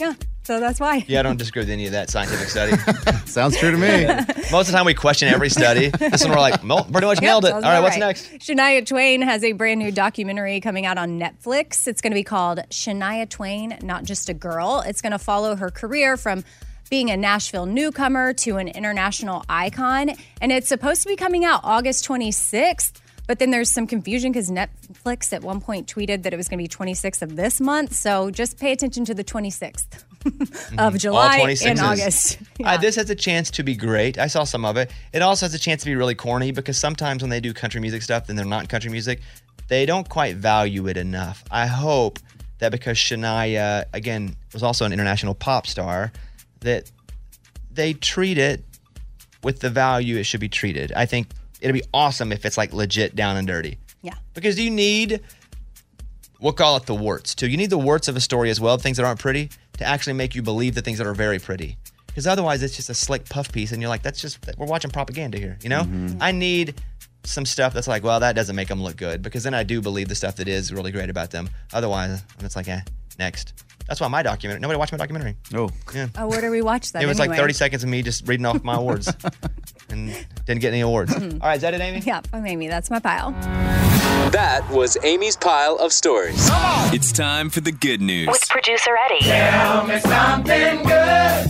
[SPEAKER 8] So that's why.
[SPEAKER 1] Yeah, I don't disagree with any of that scientific study.
[SPEAKER 9] Sounds true to me.
[SPEAKER 1] Most of the time we question every study. This one we're like, well, pretty much
[SPEAKER 8] Yep,
[SPEAKER 1] nailed it. All
[SPEAKER 8] sounds
[SPEAKER 1] right,
[SPEAKER 8] about
[SPEAKER 1] what's
[SPEAKER 8] right.
[SPEAKER 1] next?
[SPEAKER 8] Shania Twain has a brand new documentary coming out on Netflix. It's going to be called Shania Twain, Not Just a Girl. It's going to follow her career from being a Nashville newcomer to an international icon. And it's supposed to be coming out August twenty-sixth. But then there's some confusion because Netflix at one point tweeted that it was going to be twenty-sixth of this month. So just pay attention to the twenty-sixth of July and August.
[SPEAKER 1] Uh, this has a chance to be great. I saw some of it. It also has a chance to be really corny because sometimes when they do country music stuff and they're not country music, they don't quite value it enough. I hope that because Shania, again, was also an international pop star, that they treat it with the value it should be treated. I think it'd be awesome if it's like legit down and dirty.
[SPEAKER 8] Yeah.
[SPEAKER 1] Because you need, we'll call it the warts too. You need the warts of a story as well, things that aren't pretty, to actually make you believe the things that are very pretty. Because otherwise it's just a slick puff piece and you're like, that's just, we're watching propaganda here, you know?
[SPEAKER 9] Mm-hmm.
[SPEAKER 1] I need some stuff that's like, well, that doesn't make them look good. Because then I do believe the stuff that is really great about them. Otherwise, it's like, eh, next. That's why my documentary, nobody watched my documentary.
[SPEAKER 9] Oh.
[SPEAKER 1] Yeah.
[SPEAKER 8] Oh, where do we watch that
[SPEAKER 1] It was
[SPEAKER 8] anyway?
[SPEAKER 1] like thirty seconds of me just reading off my awards. And didn't get any awards.
[SPEAKER 8] Mhm.
[SPEAKER 1] All right, is that it, Amy?
[SPEAKER 8] Yep, I'm Amy. That's my pile.
[SPEAKER 12] That was Amy's pile of stories.
[SPEAKER 18] It's time for the good news.
[SPEAKER 19] With producer Eddie.
[SPEAKER 5] Tell me something good.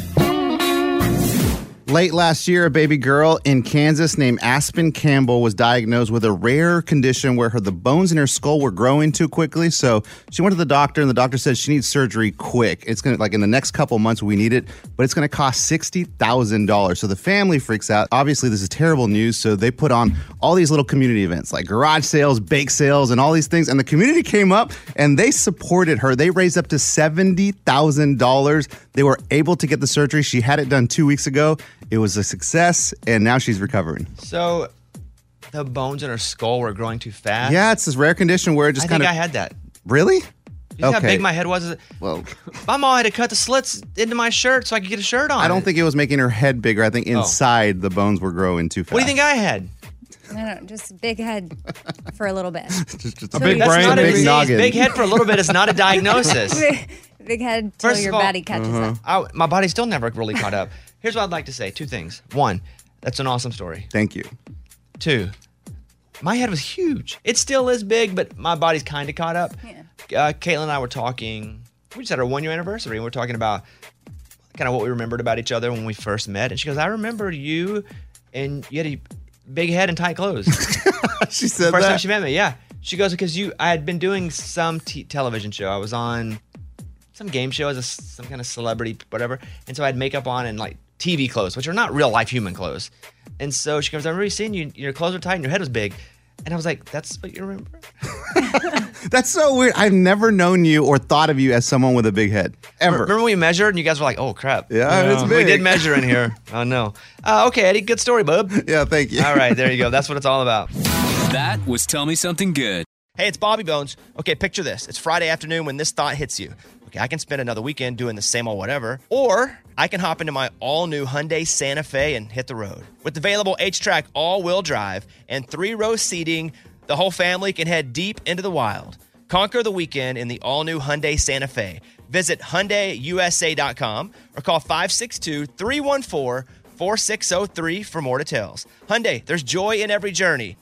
[SPEAKER 9] Late last year, a baby girl in Kansas named Aspen Campbell was diagnosed with a rare condition where her the bones in her skull were growing too quickly. So she went to the doctor, and the doctor said she needs surgery quick. It's gonna like in the next couple months we need it, but it's gonna cost sixty thousand dollars. So the family freaks out. Obviously, this is terrible news. So they put on all these little community events like garage sales, bake sales, and all these things. And the community came up and they supported her. They raised up to seventy thousand dollars. They were able to get the surgery. She had it done two weeks ago. It was a success, and now she's recovering.
[SPEAKER 1] So the bones in her skull were growing too fast?
[SPEAKER 9] Yeah, it's this rare condition where it just
[SPEAKER 1] I
[SPEAKER 9] kind
[SPEAKER 1] think
[SPEAKER 9] of.
[SPEAKER 1] I had that.
[SPEAKER 9] Really?
[SPEAKER 1] You see how big my head was?
[SPEAKER 9] Well,
[SPEAKER 1] my mom had to cut the slits into my shirt so I could get a shirt on.
[SPEAKER 9] I don't think it was making her head bigger. I think inside the bones were growing too fast.
[SPEAKER 1] What do you think I had?
[SPEAKER 8] I don't know, just a big head for a little bit.
[SPEAKER 9] just, just
[SPEAKER 8] a big
[SPEAKER 1] That's
[SPEAKER 8] brain,
[SPEAKER 1] not a
[SPEAKER 8] big
[SPEAKER 1] disease.
[SPEAKER 8] noggin.
[SPEAKER 1] Big head for a little bit is not a diagnosis.
[SPEAKER 8] big, big head till
[SPEAKER 1] First
[SPEAKER 8] your
[SPEAKER 1] of all,
[SPEAKER 8] body catches up.
[SPEAKER 1] I, my body still never really caught up. Here's what I'd like to say. Two things. One, that's an awesome story.
[SPEAKER 9] Thank you.
[SPEAKER 1] Two, my head was huge. It still is big, but my body's kind of caught up. Yeah. Uh, Caitlin and I were talking, we just had our one-year anniversary, and we we're talking about kind of what we remembered about each other when we first met. And she goes, I remember you, and you had a big head and tight clothes.
[SPEAKER 9] She said
[SPEAKER 1] First
[SPEAKER 9] that?
[SPEAKER 1] time she met me, yeah. She goes, because you, I had been doing some t- television show. I was on some game show as a, some kind of celebrity, whatever. And so I had makeup on and like T V clothes, which are not real life human clothes. And so she goes, I remember seeing you, your clothes were tight and your head was big. And I was like, that's what you remember?
[SPEAKER 9] That's so weird. I've never known you or thought of you as someone with a big head, ever.
[SPEAKER 1] Remember when we measured and you guys were like, oh, crap.
[SPEAKER 9] Yeah, it's
[SPEAKER 1] We
[SPEAKER 9] big.
[SPEAKER 1] did measure in here. Oh, no. Uh, okay, Eddie, good story, bub.
[SPEAKER 9] Yeah, thank you.
[SPEAKER 1] All right, there you go. That's what it's all about.
[SPEAKER 18] That was Tell Me Something Good.
[SPEAKER 1] Hey, it's Bobby Bones. Okay, picture this. It's Friday afternoon when this thought hits you. Okay, I can spend another weekend doing the same old whatever, or I can hop into my all-new Hyundai Santa Fe and hit the road. With available H-Track all-wheel drive and three-row seating, the whole family can head deep into the wild. Conquer the weekend in the all-new Hyundai Santa Fe. Visit Hyundai U S A dot com or call five six two, three one four, four six zero three for more details. Hyundai, there's joy in every journey.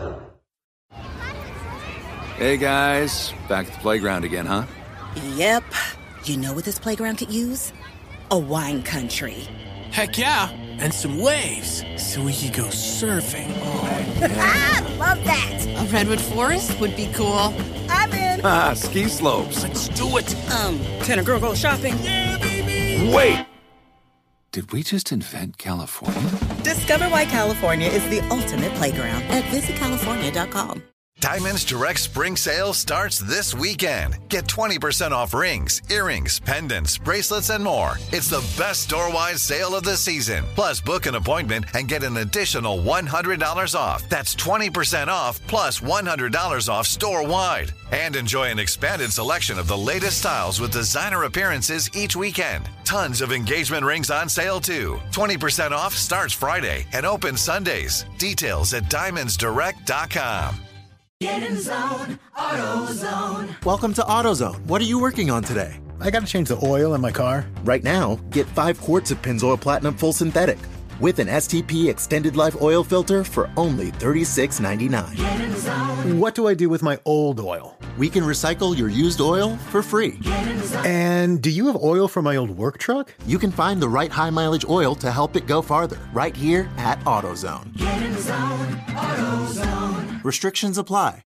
[SPEAKER 20] Hey guys, back at the playground again, huh?
[SPEAKER 21] Yep. You know what this playground could use? A wine country.
[SPEAKER 22] Heck yeah, and some waves so we could go surfing. Oh,
[SPEAKER 21] Ah, love that.
[SPEAKER 23] A redwood forest would be cool.
[SPEAKER 21] I'm in.
[SPEAKER 20] Ah, ski slopes.
[SPEAKER 22] Let's do it.
[SPEAKER 21] Um, can a girl go shopping?
[SPEAKER 22] Yeah, baby.
[SPEAKER 20] Wait! Did we just invent California?
[SPEAKER 21] Discover why California is the ultimate playground at visit california dot com.
[SPEAKER 24] Diamonds Direct Spring Sale starts this weekend. Get twenty percent off rings, earrings, pendants, bracelets, and more. It's the best store-wide sale of the season. Plus, book an appointment and get an additional one hundred dollars off. That's twenty percent off plus one hundred dollars off store-wide. And enjoy an expanded selection of the latest styles with designer appearances each weekend. Tons of engagement rings on sale, too. twenty percent off starts Friday and opens Sundays. Details at diamonds direct dot com.
[SPEAKER 5] Get in zone, AutoZone.
[SPEAKER 25] Welcome to AutoZone. What are you working on today?
[SPEAKER 2] I gotta change the oil in my car.
[SPEAKER 3] Right now, get five quarts of Pennzoil Platinum Full Synthetic with an S T P Extended Life Oil Filter for only thirty-six ninety-nine.
[SPEAKER 2] What do I do with my old oil?
[SPEAKER 3] We can recycle your used oil for free.
[SPEAKER 2] And do you have oil for my old work truck?
[SPEAKER 3] You can find the right high mileage oil to help it go farther right here at AutoZone.
[SPEAKER 5] Get in the zone, AutoZone.
[SPEAKER 3] Restrictions apply.